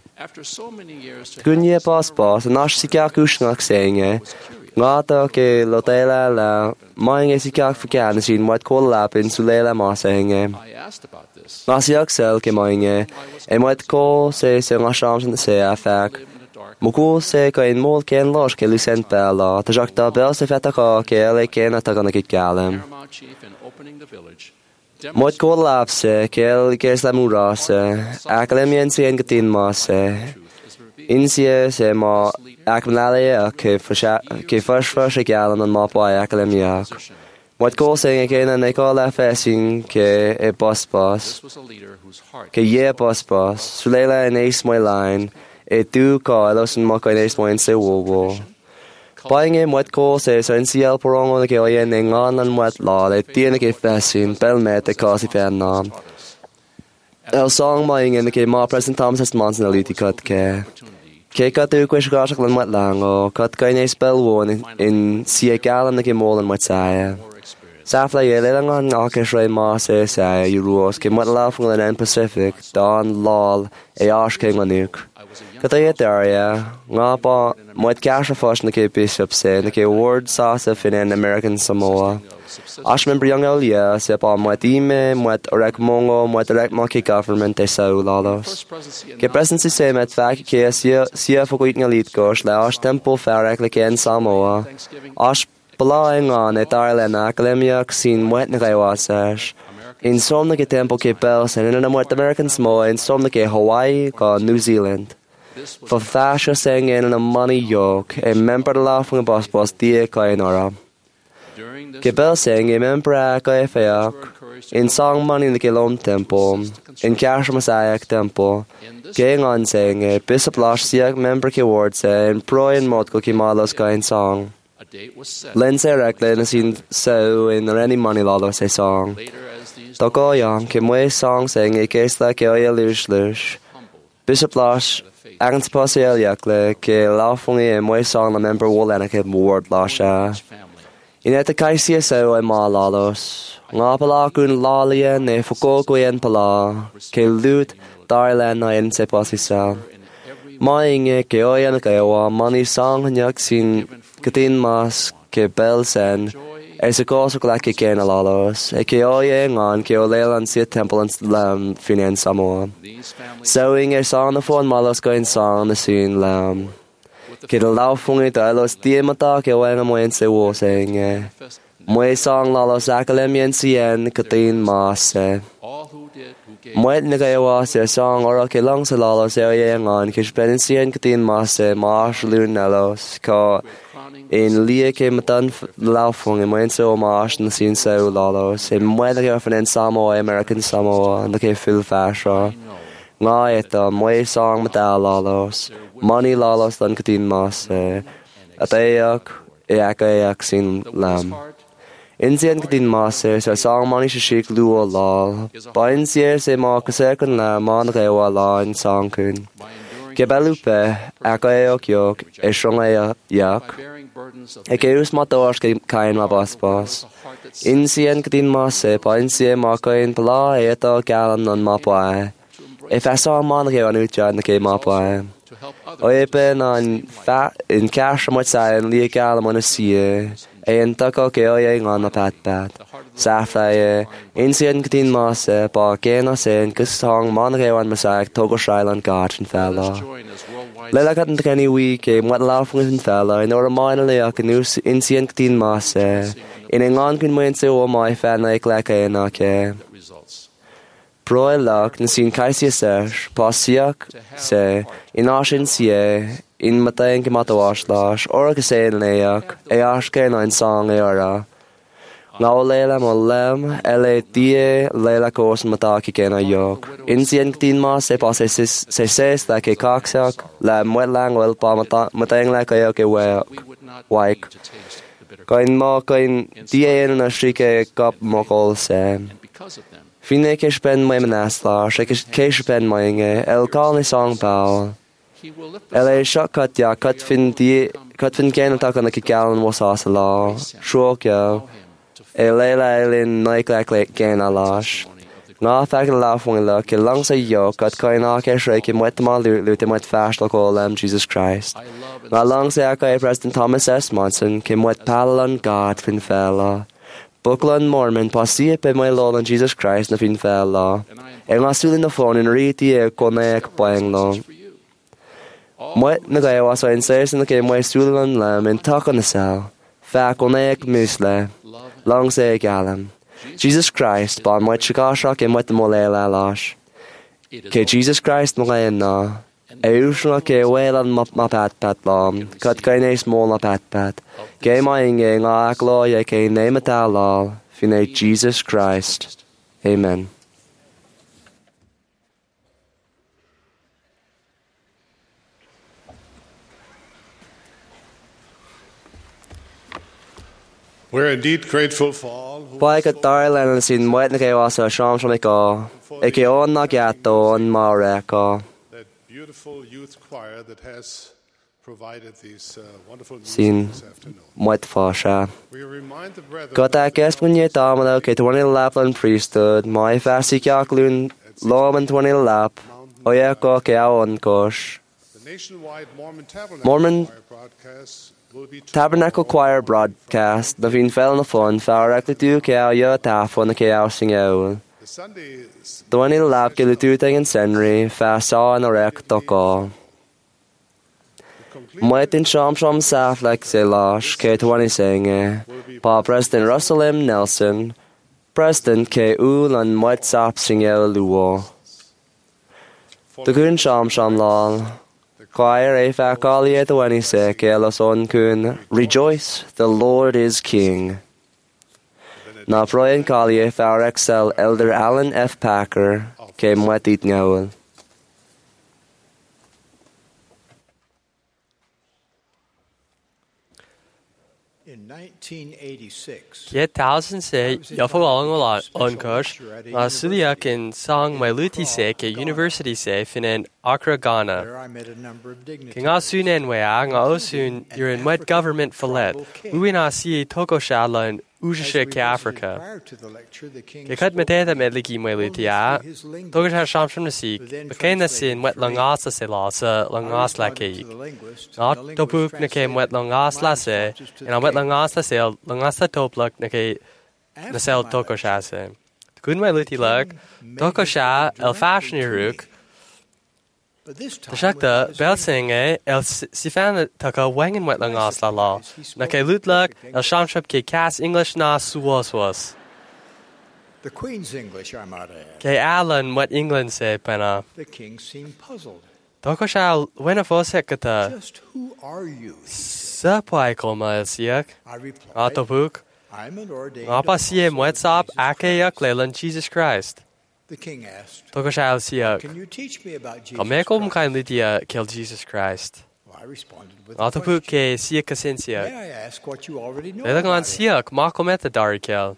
Gunye pas pas, nash sikyak ushnak senge. Ngata ke lotela la mange sikyak fukan sin wat kol lapin sulela ma senge. Nasyak sel ke mange. E wat ko se se ngasham se afak. Muku se ka in mol ken losh ke lucent bella. Tajakta bel se fataka ke ele ken atagana kit galem. Mot ko lapse ke el ke la murase. Aklemien sien gatin ma se. Insie se ma akmnalia ke fasha ke fash fash galan an ma pa akademiak. Mwet ko sing e kena ne ko la fesin ke e boss boss. Ke ye boss boss. Sulela en ace my line. E du ko elos en moko en ace my en se wobo. Buying e mwet ko se so en siel porongo ne ke oye ne ngan an mwet la le tiene ke fesin bel met e kasi fen nam. El song buying en ke ma President Thomas S. Monson eliti kat ke. Ke kat u kwish gashak lan mwet lang o kat kain e spell won in siya galan ne ke mol en mwet saya. Safla ye le lang an ake shray ma se saya yuruos ke mwet la fung en Pacific don lol e ash king lanuk. Kata ye daria nga pa mwet kasha fosh na ke bishop se na ke ward sasa fin en American Samoa. Ash member young elia se pa mwet ime mwet orek mongo mwet orek ma ke government e sa ulalos. Ke presidency se met fak ke sia sia fokuit nga lit gosh la ash tempo farek le ke en Samoa. Ash Balaing on e darle na akademiak sin mwet na kayo asash. In som na ke tempo ke Bells and in a mwet American Samoa in som na ke Hawaii ka New Zealand. For fascia sing in a money yoke, a member la fung a boss boss die ka in ora. Ke Bells sing a member a ka e feak. In song money na ke lom tempo. In cash masayak tempo. Ke ngon sing a bishop lash siak member ke ward se in pro in mod ko ki malos ka in song. Len se rekle na sin so in any money lalo se song. Ta ko yang ke mwe song sing e kes la ke oya lush lush. Bishop Lash agans posse el yakle ke la fungi e mwe song na member wol ana ke ward lasha. In eta kai si so e ma lalos. Nga pala kun lalia ne fuko ko en pala ke lut darlan na en se posse sa. Maing ke oya na kayo money song nyak sin Katin mas ke Belsen e se koso kla ke ken alalos e ke oye ngan ke olelan si temple lam finan Samoa. Sewing e song na fon malos ko in song na sin lam. Ke de lau fungi dalos diemata ke oye mo en se wo sing e. Mwe song lalos akalemien sien katin mas e. Mwet na kayo se song ora ke lang sa lalos e oye ngan ke spenin sien katin mas e maash lun nalos ka in lia ke matan laufung e mwen so maash na sin so lalos e mwen ke often in Samoa American Samoa na ke full fasha nga eta mwe song mata lalos money lalos dan katin mas e atayak e akayak sin lam in sien katin mas e so song money shik luo lal ba in sier se ma kasekun la man ke wa la in song kun ke balupe akayok yok e shonga yak e ke us matos ke kain ma bas bas in sien katin mas e pa in sien ma kain pla e ta galan non ma pa e fa sa man ke anu jan ke ma pa o e pe nan fa in cash mo sa in li galan mo sie e en ta ko ke o ye ngan na pat pat sa fa e in sien katin mas e pa ke na sen kusong man ke wan masak togo shailan garden fella Lela kat nkani wi ke mwat lao fung in fella in ora mine le ak news in sien katin mas e in ngan kun mwen se o mai fa na ek la ke na ke pro elak na sin kaisia sesh pasiak se in ashin sie in matayen ke matawash lash ora ke se in leak e ash ke na in song e ora nga o lela mo lem ele tie lela kos mataki ke na yok in sien katin mas e pas se se ses la ke kaksak la mwet lang wel pa matayen la ke yok e we waik kain ma kain tie na shrike kap mokol se Fine ke spen mai manasla, she ke spen mai nge, el kalni song pao. El e shakat ya kat fin di kat fin ken ta kana ke galan was asala. Shok ya. E lela elin naik lak lek ken alash. Nga fak la fun la ke lang sa yo kat kaina ke shre ke mwet ma lu lu te mwet fast la ko lam Jesus Christ. Nga lang sa ka President Thomas S. Monson ke mwet palan God fin fella. Buckland Mormon pasie pe mai law on Jesus Christ na fin fel la. E nga sulin na phone in riti e konek poeng lo. Mwet na gaya was in ses na ke mwet sulin lam in tak on the cell. Fa konek musle. Long se galam. Jesus Christ ba mwet shikasha ke mwet mole la lash. Ke Jesus Christ mga na. Eusna ke welan ma ma pat pat lam, cut kaine small na pat pat. Ke ma inge nga aklo ye ke name ta lal, fine Jesus Christ. Amen. We're indeed grateful for all who Pai ka tarlan sin moet na ke wasa sham sham ko. E ke on na gato on ma reka. that beautiful youth choir that has provided these uh, wonderful music Sin this afternoon. moet fasha. We remind the brethren Got that guest when you tamalo ke twenty lapland priesthood, my fasi kaklun lom and twenty lap. Oya ko ke on kosh. the nationwide Mormon Tabernacle Mormon choir broadcasts will be Tabernacle Choir broadcast na fin fel na fon farakli tu ke au yo tafon na ke au sing au. the Sunday twenty lap ke tu teng en senri fa sa na rek toko. Moetin sham sham saf like se lash ke twenty senge. Pa Preston Russell M. Nelson. Preston ke ul an moet sap sing au luo. The kun sham sham lal. Choir a fakali at twenty se ke los on kun. Rejoice, the Lord is King. Na proyen kali a far excel Elder Alan F. Packer ke moetit ngawel. In nineteen eighty-six, Ke thousand se yafo along wala onkosh na suliak in song my luti se ke university se finen Accra Ghana. there I met a number of dignitaries. Ke nga sunen we a nga osun you're in wet government fallet. Uina si toko shalan ujishe ke Africa. Prior to the lecture, the king Ke kat meteta med liki my luti a. Toko sha sham sham nasik. Bekain na sin wet langas se la sa langas la ke. Nga topuk na ke wet langas la se. And wet langas la se langas la toplak na ke na sel toko sha se. Kun my luti lag. Toko sha el fashion ruk. But this time, Tashakta bel singe el sifan taka wangen wet langas la la. Na ke lutlak el shamshap ke cas English na suwas was. the Queen's English, I might add. Ke Alan what England say pena. The king seemed puzzled. Toko sha wena fosekata. Just who are you? Sa pai koma el siak. I replied, Atopuk. I'm an ordained Apa sie apostle of mwetsap Jesus ake Christ. yak lelan Jesus Christ. The king asked, Toko sha el siak. can you teach me about Jesus Kamekom Christ? kain lidia kill Jesus Christ. Well, I responded with a Atopuk question. ke siak kasin May siak. I ask what you already know Lelang about an him? siak makometa dari kel.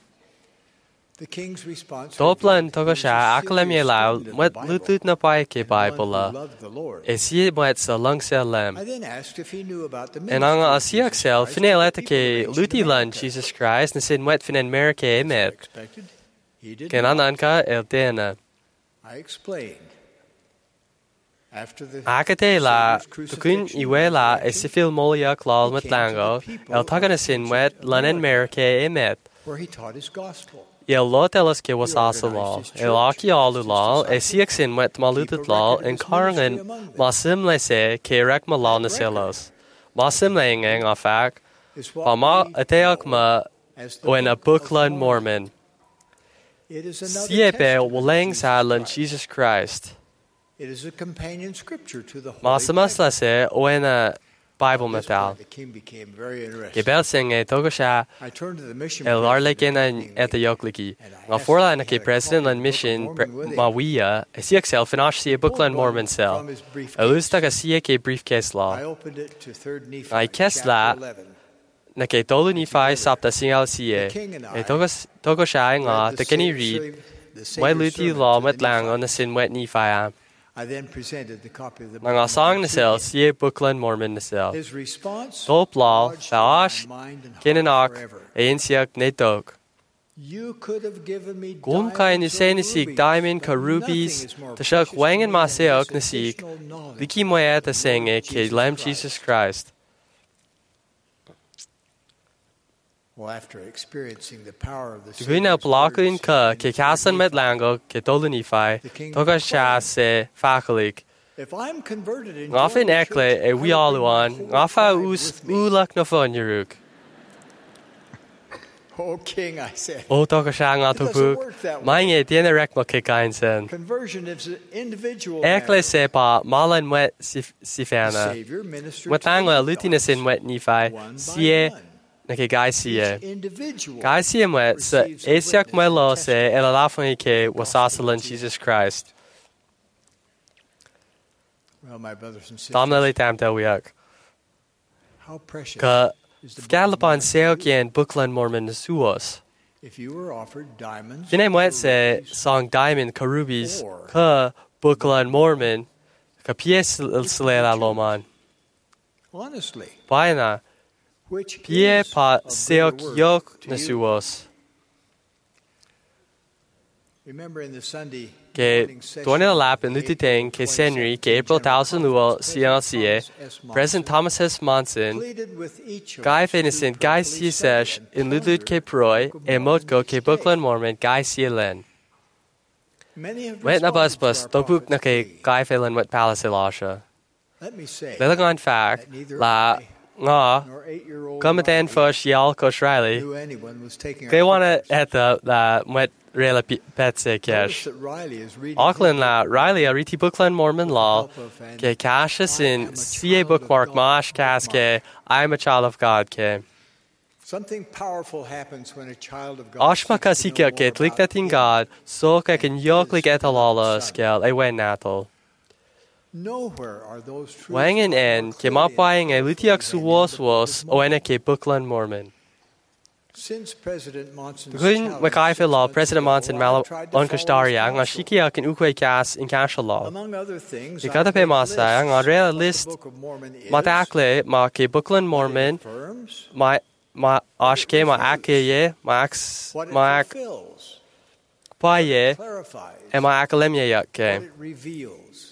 The king's response Toplan revealed togo that he was sha a akalemye serious lau student of mwet the Bible lutut na pai ke and one Bible who la. loved the Lord. E si mwet sa lang sa I lem. then asked if he knew about the En anga ministry of asiak Jesus sel Christ fine to the leta people ke raised in luti lan America. Jesus Christ na sin mwet finen America e As I met. expected, he did Ken not. ananka el tena. I explained. After the Akate la Savior's tukun crucifixion iwe la and e sifil molia klal met lango el tagana sin mwet lanen America e met. where he taught his gospel. El lot elas ke was asa lal. El aki alu lal e siak sin mwet malutat lal en karangan masim le se ke rek malal na selos. Masim le ngeng afak. Is Pa what ma we ateak ma as the when a Book of bookland Mormon. It is another Siepe testament walang of sa lan Christ. Jesus Christ. It is a companion scripture to the Holy Masamas la Bible. se when a Bible At this metal. point, the king became very interested. Gebel sing e togo sha I turned to the mission el president arleken of an the et king, yokliki. and I Nga asked forla if na he ke had a president copy lan of the Book of mission Mormon with him. mawia e siak sel finash si e bookland Mormon sel. From his briefcase. Elusta ka siya ke briefcase I law. opened it to third Nephi, Ai kes la chapter eleven. na ke tolu ni fai sapta singal siye. E togo togo sha nga Read te the keni Savior- read. the Mai Savior's luti sermon law to met the lang on na Nephites. sin wet ni fai am. I then presented the copy of the Na nga Book of song Mormon na to sel him. siye bookland Mormon na sel. His response Top law, lodged in faosh, my mind and heart kinanak, forever. ein siak ne tog. You could have given me Gum kai ni diamonds se or ni sig rubies, diamond but ka nothing rubies, is more ta shak precious wangen to ma me se than ok na this sig, additional knowledge liki moya ta of the senge Lord ke Jesus lam Christ. Jesus Christ. Well, after experiencing the power of the Gwina Savior's blakun words ka in ke his kasan met Nephi, lango ke tolu ni fai, toga sha se fakalik. if I'm converted and Ngafin join the ekle church, e I wi will bring aluan, my whole ngafa tribe us with me. ulak na fon yuruk. Oh, King, I said. O to go siang a tu buk. Mai nge tiene rek mo ke kain sen. Conversion is an individual Ekle matter. se pa malan wet si si The fana. Savior ministered Wat to angwa the lutina sin wet ni fai. Sie na ke gai sie. Each individual Gai sie wet se esiak mo lo se el alafon ke wasasalan Jesus Christ. Well, my brothers and sisters, Tamna le tam tel wiak. how precious Ka is the book of Galapan Mormon seo to you. kien Bookland Mormon suos. If you were offered diamonds, Fine or mwet se rubies, song diamond ka rubies ka Bookland Mormon ka pies sle la loman. honestly, Paina which pie is pa of seok greater worth yok to na you? suos. Remember in the Sunday Ke morning session tuanel of lap in the lutiteng ke April senri ke twenty April seventeen thousand General luo Conference, siancia President Thomas S. President Thomas S. Monson pleaded with each of Guy us to Finnison Guy prayerfully Sisesh study in and Ludud ponder ke Proy the Book of e Mormon Motko each ke day. Bookland Mormon Guy Sielen. Many have Wet na bus responded bus to our topuk na prophet's ke plea. Guy Phelan wet palace elasha. Let me say Lelagon fact that neither la I nga nor eight-year-old Gumatan Riley Fush Yal Kosh Riley. knew anyone was taking They our wanna pictures. at the la wet rela petse Notice cash. that Riley is reading Auckland his la book Riley a riti Bookland Mormon law with the help of an ke Cassius I am in a C A child bookmark of God mash cas ke I am a child of God ke. Something powerful happens when a child of God Ashma seeks to know kasika more ke about tliknatin him. God so ke ken yoklik etalala skel e wen natal. Nowhere are those truths Wangen more en ke clearly mapaing e enforced lutiak than in suos the Book was of o ene Mormon. ke Bookland Mormon. Since President Monson's Begin challenge Mackay six law months President ago, Monson I mal tried to follow his onkastaria nga counsel. shikia ken ukwe kas in kasha law. Among other things, Ke I kada pe made masa lists nga of rea what the list Book of Mormon is, matakle ma ke Bookland what it Mormon affirms, ma ma ashke ma akye ma ax what it ma ak fulfills, paye clarifies, e ma akalemye what yakke. it reveals.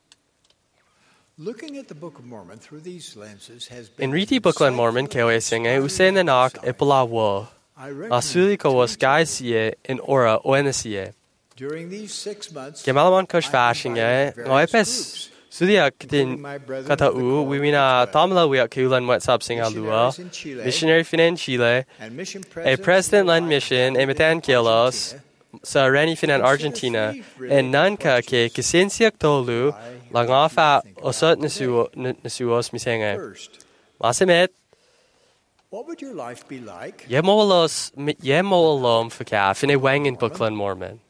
Looking at the Book of Mormon through these lenses has been In riti Bookland Mormon ke we singe usen na nak e pula wo. I recommend Asuli ko was to each of guys ye in ora o enesie. during these six months, Ke malaman kosh I fashion invited ye various no epes. groups, Sudia including kitin my brethren kata of the u Quorum we mina of twelve, tamla we at kulan wat sabsing alua. missionaries in Chile, Missionary fin in Chile. and mission A presidents president in land Hawaii, mission e and metan kilos. Argentina, Sa reni fin in Argentina. En nanka ke kisinsiak tolu. La ngafa osot nasuos misenge. First, Masimet. what would your life be like Ye molos ye molom for ka fin e wang in Bookland Mormon.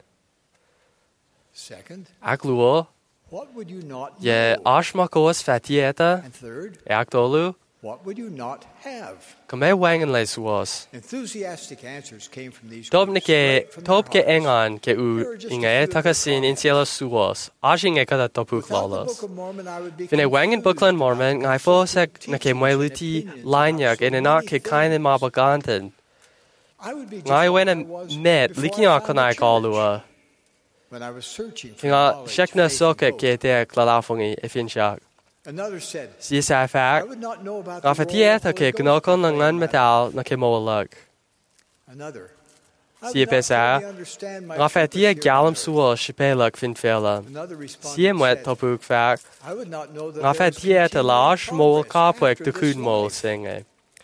Second, Akluo. what would you not Ye know? ashmakos fatieta. And third, Aktolu. what would you not have? Kame wang in lesuos. Enthusiastic answers came from these Top groups ke straight from top their ke hearts. engan ke u inge takasin in cielo suos. Ajing e kada topuk Without the lalos. Book of Mormon, I would be Fin e wang in confused Bookland about Mormon the ngai fo sek conflicting na ke teachings mweluti and opinions lanyak about in so e na many ke kaine things. mabaganten. I would be just Ngai like wen I a was met before liking I a found the kanai church, kalua. when I was searching for Kinga knowledge, shekna faith, and soke hope. ke te klalafongi e fin shak. Another said, Si sa I fact. would not know about Nga the fati role of eta Holy ke Ghost knokon to ng play ngan in my metal na ke mowalag. Another. I Si would not pesa. fully understand my Nga fati e purpose here galam on earth. suo shipelag fin fela. Another respondent Si e mwet said, topuk fact. I would not know that Nga there was fati eta continuing lash mol progress kapwek after de this kun mol life. singe.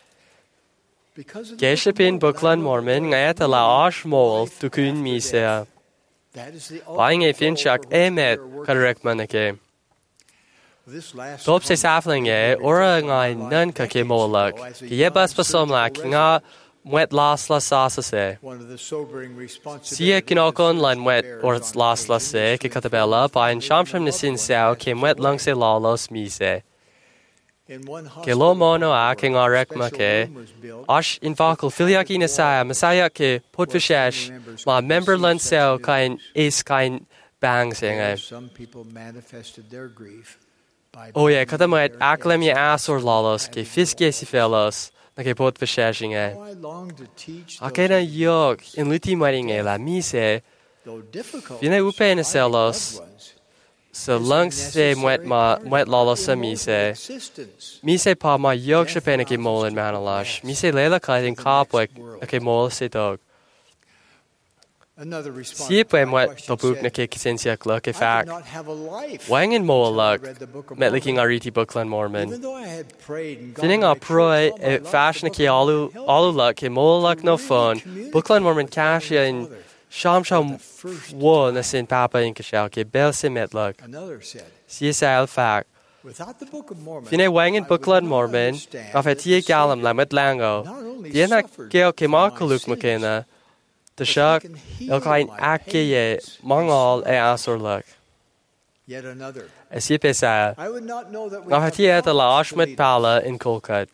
Because of the Book of Geshapin Mormon, I Bookland know Mormon that nga there eta is la really ash mol life tu kun after mi death. se. That is the Buying e ultimate fin goal shak for which e we met are working. kadarek manake. This last Top se comment safling e really ora reflects on ngai my life nan ka ke decades molag. ago as a Ke ye bas young pasom la surgical nga resident. mwet las la sasa se. One of the sobering Si e responsibilities kinokon that lan mwet bears or on las la occasion se is ke to katabella inform pa in family shamsham and ni loved sin ones sao as ke to mwet the lang way. se lalos mi se. In one Ke hospital lo mono a where ke nga rek special ma ke. room was built, Ash in vakul filiaki na saya masaya ke putvishesh ma member lan sao kain is kain bang there singe. some people manifested their grief by O ye banging kada mwet their aklem ye heads asor lalos ke fiske si felos na ke putvishesh inge. How I long to teach A those ke na individuals, yok in luti maring e la mi se though difficult Vine to upe na survive celos. loved ones, sa is a lang se mwet necessary ma part of mwet our lalos sa mi immortal se. existence. Mi se pa ma yok siya pe na ke mol in manalash. Mi se lela ka in kapwek na ke mol se dog. Si pwe mwet tobuk na ke kisensiak look e fact. Wang in mo look met licking ariti Bookland Mormon. Finning a proy e fashion ke alu alu luck e mo luck no fun. Bookland Mormon cash in sham sham wo na sin papa in kashal ke bel simet look. Si sal fact. Finne wang in Bookland Mormon of a tia galam lamet lango. Diana geo ke makaluk makena. The shock, il kain akye mangal e asor luck. As ye pesa, na hati et la ashmet pala in Kolkat.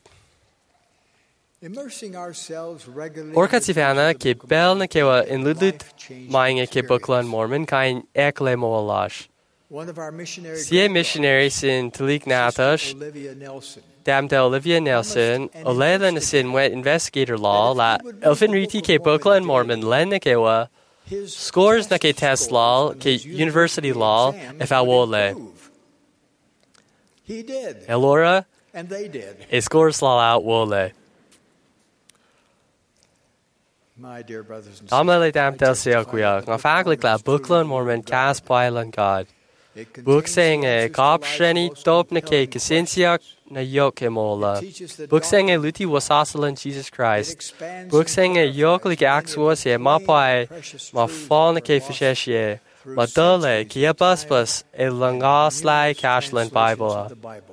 Orkat sifana ke bel na kewa in ludut mainge ke Bookland Mormon kain ekle mo alash. Sie missionaries in Talik Natash. Damn Olivia Nelson, Olela na sin wet investigator law la Elfin Riti ke Bookland Mormon len na kewa scores na ke test law ke university law if I wole. He did. Elora And they did. e scores law out wole. My dear brothers and sisters. Amele dam del sequia na faglik la Bookland Mormon cas pailan God. Book saying a cop sheni top na ke kisensiak na yok emola. Book saying a luti wasasalan Jesus Christ. Book saying a yok like axwas ye mapai ma fall na ke fisheshe. Ma dole ki a bus bus e langas lai cashland Bible.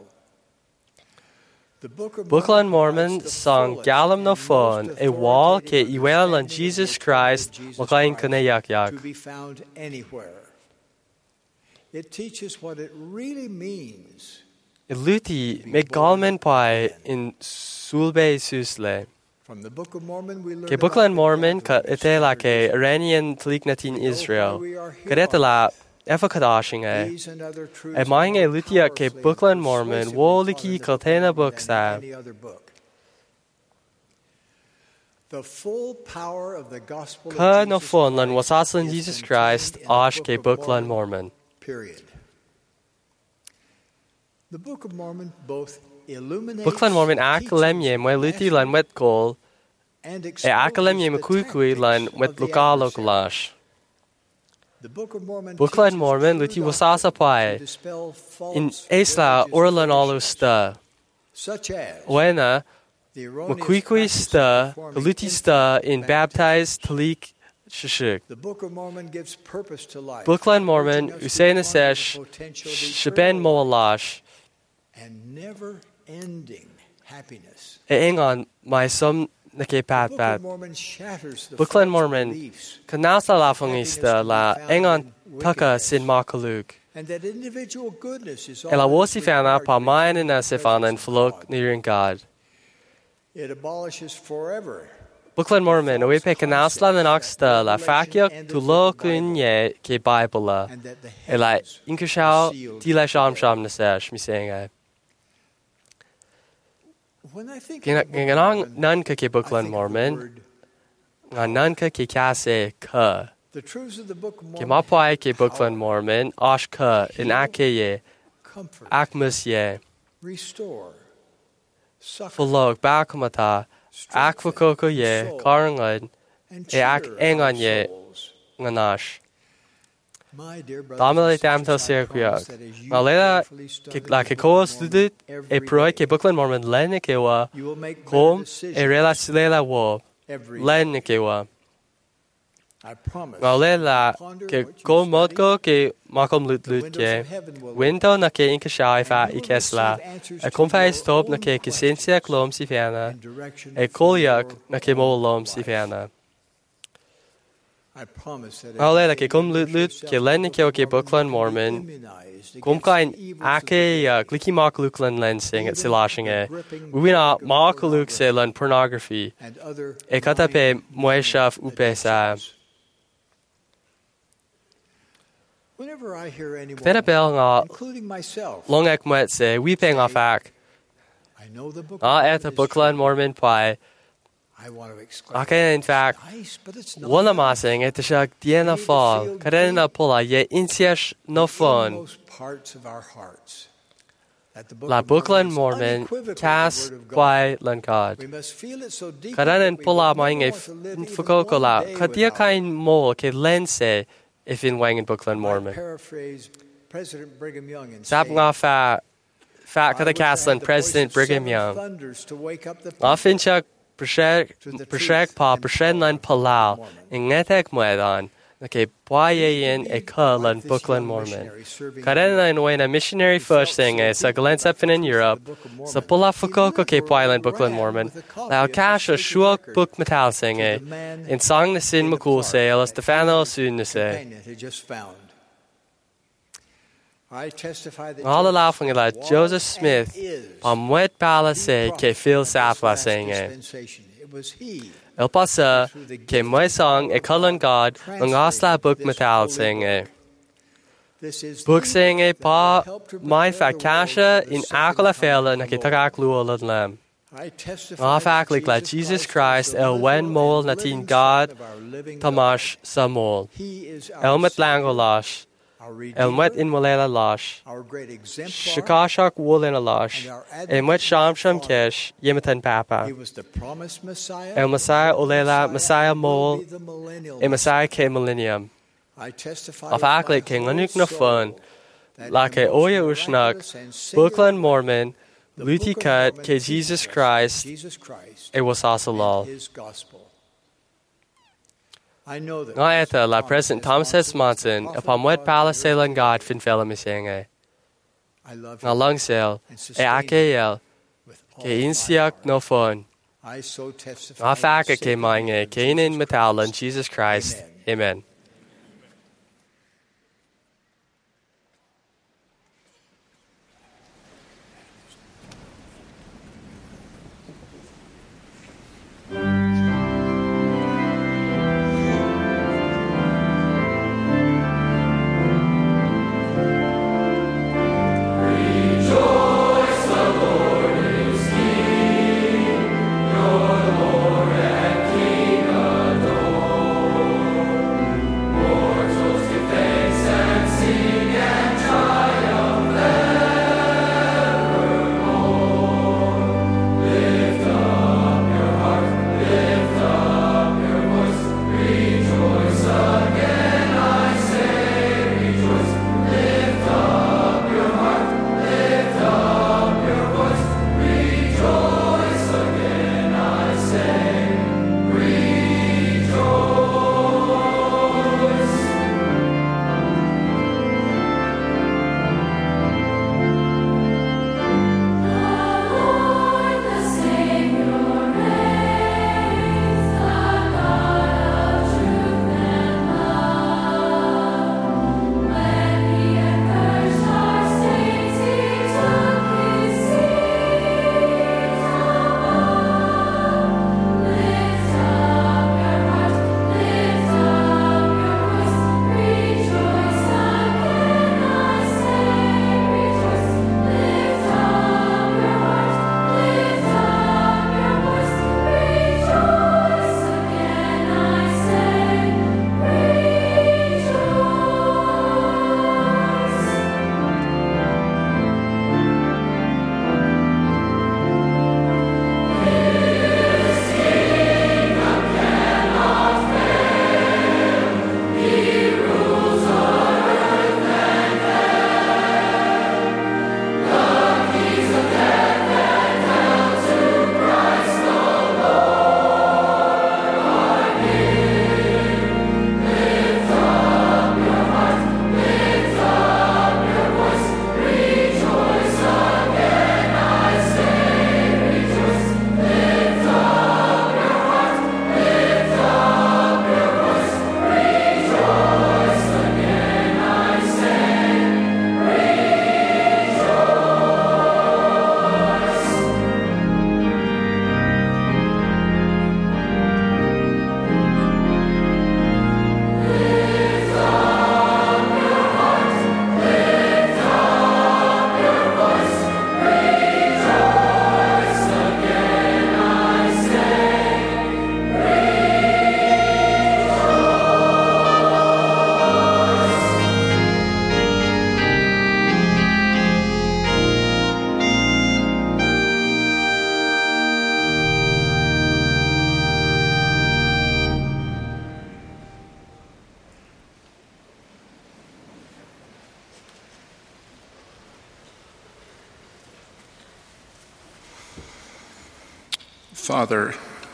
Bookland Mormon song Galam no fun a wall ke iwel on Jesus Christ makain kanayak yak. To be found anywhere. It teaches what it really means. Luti me galmen pai in sulbe susle. From the Book of Mormon we learn Ke Bookland Mormon ka ete la ke Iranian tliknatin Israel. Kadeta la efa kadashing e. E maing e lutia ke Bookland Mormon woliki kaltena booksa. The full power of the gospel Ka of no Jesus fun lan Christ wasaslan is Jesus contained Christ in the ash Book ke of Bookland Mormon. Mormon. Period. The Book of Mormon both illuminates, Bookland Mormon akalemye mo luti lan wet gol and e akalemye mo kuikui lan wet lukalo kalash. The Book of Mormon Bookland teaches Mormon true luti doctrine wasasa to pai dispel false in esla religious orlan alu traditions, sta. such as Wena the erroneous Makuikui practice sta, of performing Luti sta infant in baptized Talik Shishik. The Book of Mormon gives purpose to life. Bookland Mormon, urging us to Usaina honor Sesh, the potential of Shaben eternal life Moalash, and never-ending happiness. e ingon my sum na ke pat The Book pat. of Mormon shatters the Bookland false Mormon, beliefs Kanasa la fungista la ingon taka sin makaluk. and that individual goodness is all Ela that is wosi fana required pa to mayan become na the sifana and presence of fluk God. near God. It abolishes forever Bookland Mormon, we pe kanasla na naksta la fakyak tu lo kunye ke Bible la. and that the Ela heavens inkashao are sealed tila sham today. sham na sesh, mi saying I. When I think Gina of the Book of ganang Mormon, nan ka ke I Bookland think of the Mormon, word nga nan ka ke kase ka. The truths of the Book of Ke Mormon mapai have ke Bookland power, Mormon, ash ka in ake ye, comfort, akmus ye, restore, succor, fulog bakumata, akvakoko ye, karangad, and e ak cheer engan our ye, souls. nganash. My dear brothers Damale and dam tel sisters, I promise sirkuyak. that as you Nga lela carefully study ke the la ke Book ko of studit Mormon e every proi ke day, Bookland Mormon len ke wa, you will make better kom e decisions rela silela wo, every len day. ke wa. I promise Nga lela ponder ke what you ko study, modko ke makom lut the lut windows ke. of heaven will Window na ke inka shai fa and you i will kesla. receive answers E to kom fa your is top na own ke kisensia klom si fiana. and direction E for kolyak your na ke mo own lom si life. fiana. I promise that Nga lela as you ke kom lut immerse lut yourself ke in len the ke o Book ke of Bookland Mormon, Mormon. you will be immunized Kom against kain the evils of the ake day. gliki mak luklan len sing at Even silashing the e. gripping Wina drug of mak luk se pornography len pornography. and other E kata pe moeshaf mind-numbing upe sa. addictions. Whenever I hear anyone, Fena bel nga including myself, long ek mwet se we peng off ak. I know the Book of Nga Mormon et a is Bookland true. Mormon pai. I want to exclaim, Ake in fact. nice, but it's not Wala enough. masing et siya diena fall. Karen na pula ye insiesh no The fun. innermost parts of our hearts. La Bookland Mormon Cas Gwai Lan God. Karan Pula Ming a Fukokola, Katia Kain Mole K Lense if in Wang and Bookland Mormon. Sap nga fa fa Kada Caslan President Brigham Young. Often Chuck Prashek Pa Prashenlan Palau in Netek Muedan. Okay, Boyen a Kull and Bookland Mormon. Karen and when a missionary fish thing a Sagalens up in Europe, so Pula Fukoko Cape Island Bookland Mormon, now cash a Shuok book metal sing a in song the sin McCool say, or Stefano soon to say. All the laughing about Joseph Smith, on wet palace say, K Phil Safla saying a. El Pasa came my song a Cullen God ng Asla book metal sing a book sing a pa my fa kasha in Akola fella na kitagak luolan lam. Off actly glad Jesus Christ el wen mol natin God tamash samol. Elmet langolash. Elmet in Molela Losh, Shikashak Woolin a Losh, Elmet Sham Sham Kish, Yematan Papa, El Messiah Olela, Messiah Mole, a Messiah K Millennium. Of Aklik King Lanuk no fun, like a Oya Ushnuk, Bookland Mormon, Luti Cut, K Jesus Christ, it was also law. Nga eta la President Thomas S. Monson upon what palace and God fin fella misenga. Nga long sale e akel ke insiak no fun. Nga faka ke mange ke in metalan Jesus Christ. Amen. Father,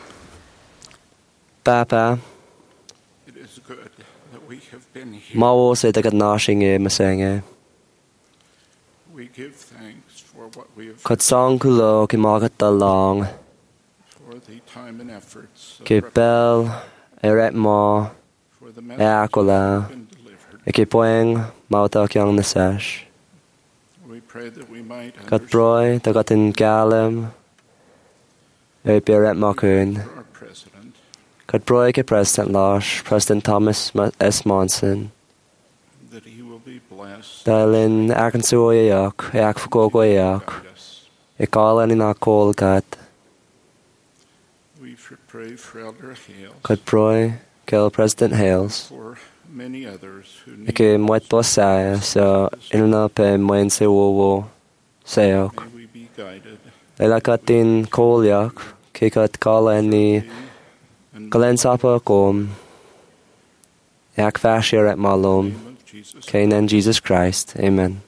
Papa, it is good that we have been here. mau se tagat nashinge masenge. We give thanks for what we have Kat song kulo ki magat dalong. for the time and efforts of Ki bel eret ma for the e message that akola. has been delivered. E ki poeng mauta kyang nasesh. We pray that we might Kat understand broi tagat in galem. E beret ma kun. our President Kat broi ki President Losh, President Thomas S. Monson. that he will be blessed Dalin akansu yak, e akfuko yak. guide us. E kala ni na kol kat. We f- pray for Elder Hales, Kat broi kel President Hales. for many others who need Ike mwet bosaya sa ilna pe mwen se wowo sayok. May we be guided Ela katin kolyak, kikat kala ni and kalen sapa kom. Yak fashir at malom. name of Jesus. Kanan Jesus Christ. Amen.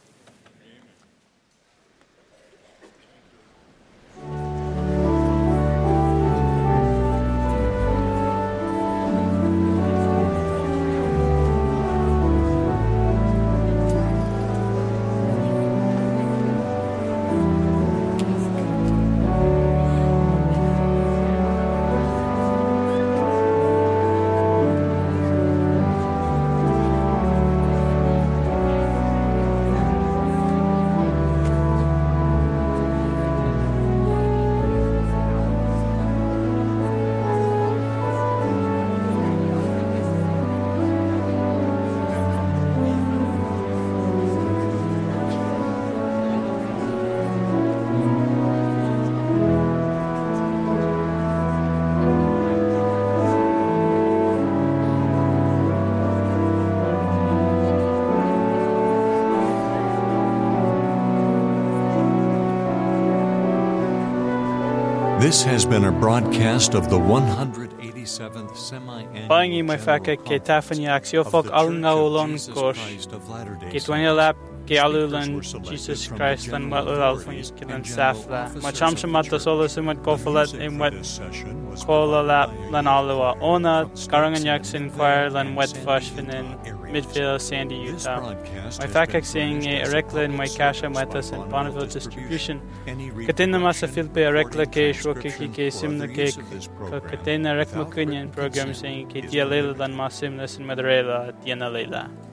This has been a broadcast of the one hundred eighty-seventh semi-annual Paingi mai General faka ke Conference tafani aksio of fok the Church alunga of olon Jesus kosh. Christ of Latter-day Ke Saints. twanya lap ke alulan Speakers were Jesus selected from Christ the lan general matlul alfun authorities kilan and general safla. officers Macham of the shamat church. solo sumat kofalat Music in for wet this session was kola lap provided by lan alua. Ona from karangan Stockton, yaksin Midvale, choir lan and wet Sandy, fashvinen Utah areas. Midvale, Sandy, This Utah. broadcast My has fakak been saying furnished as a erekla in my public kasha service matas by and Bonneville Bonneville distribution. Any Katina masa reproduction, filpe erekla ke recording, shwaki ki transcription, simna or ke other use of this program katina rek without makunyan written program consent saying ke is dia lela prohibited. dan masim nasin madraela diana lela.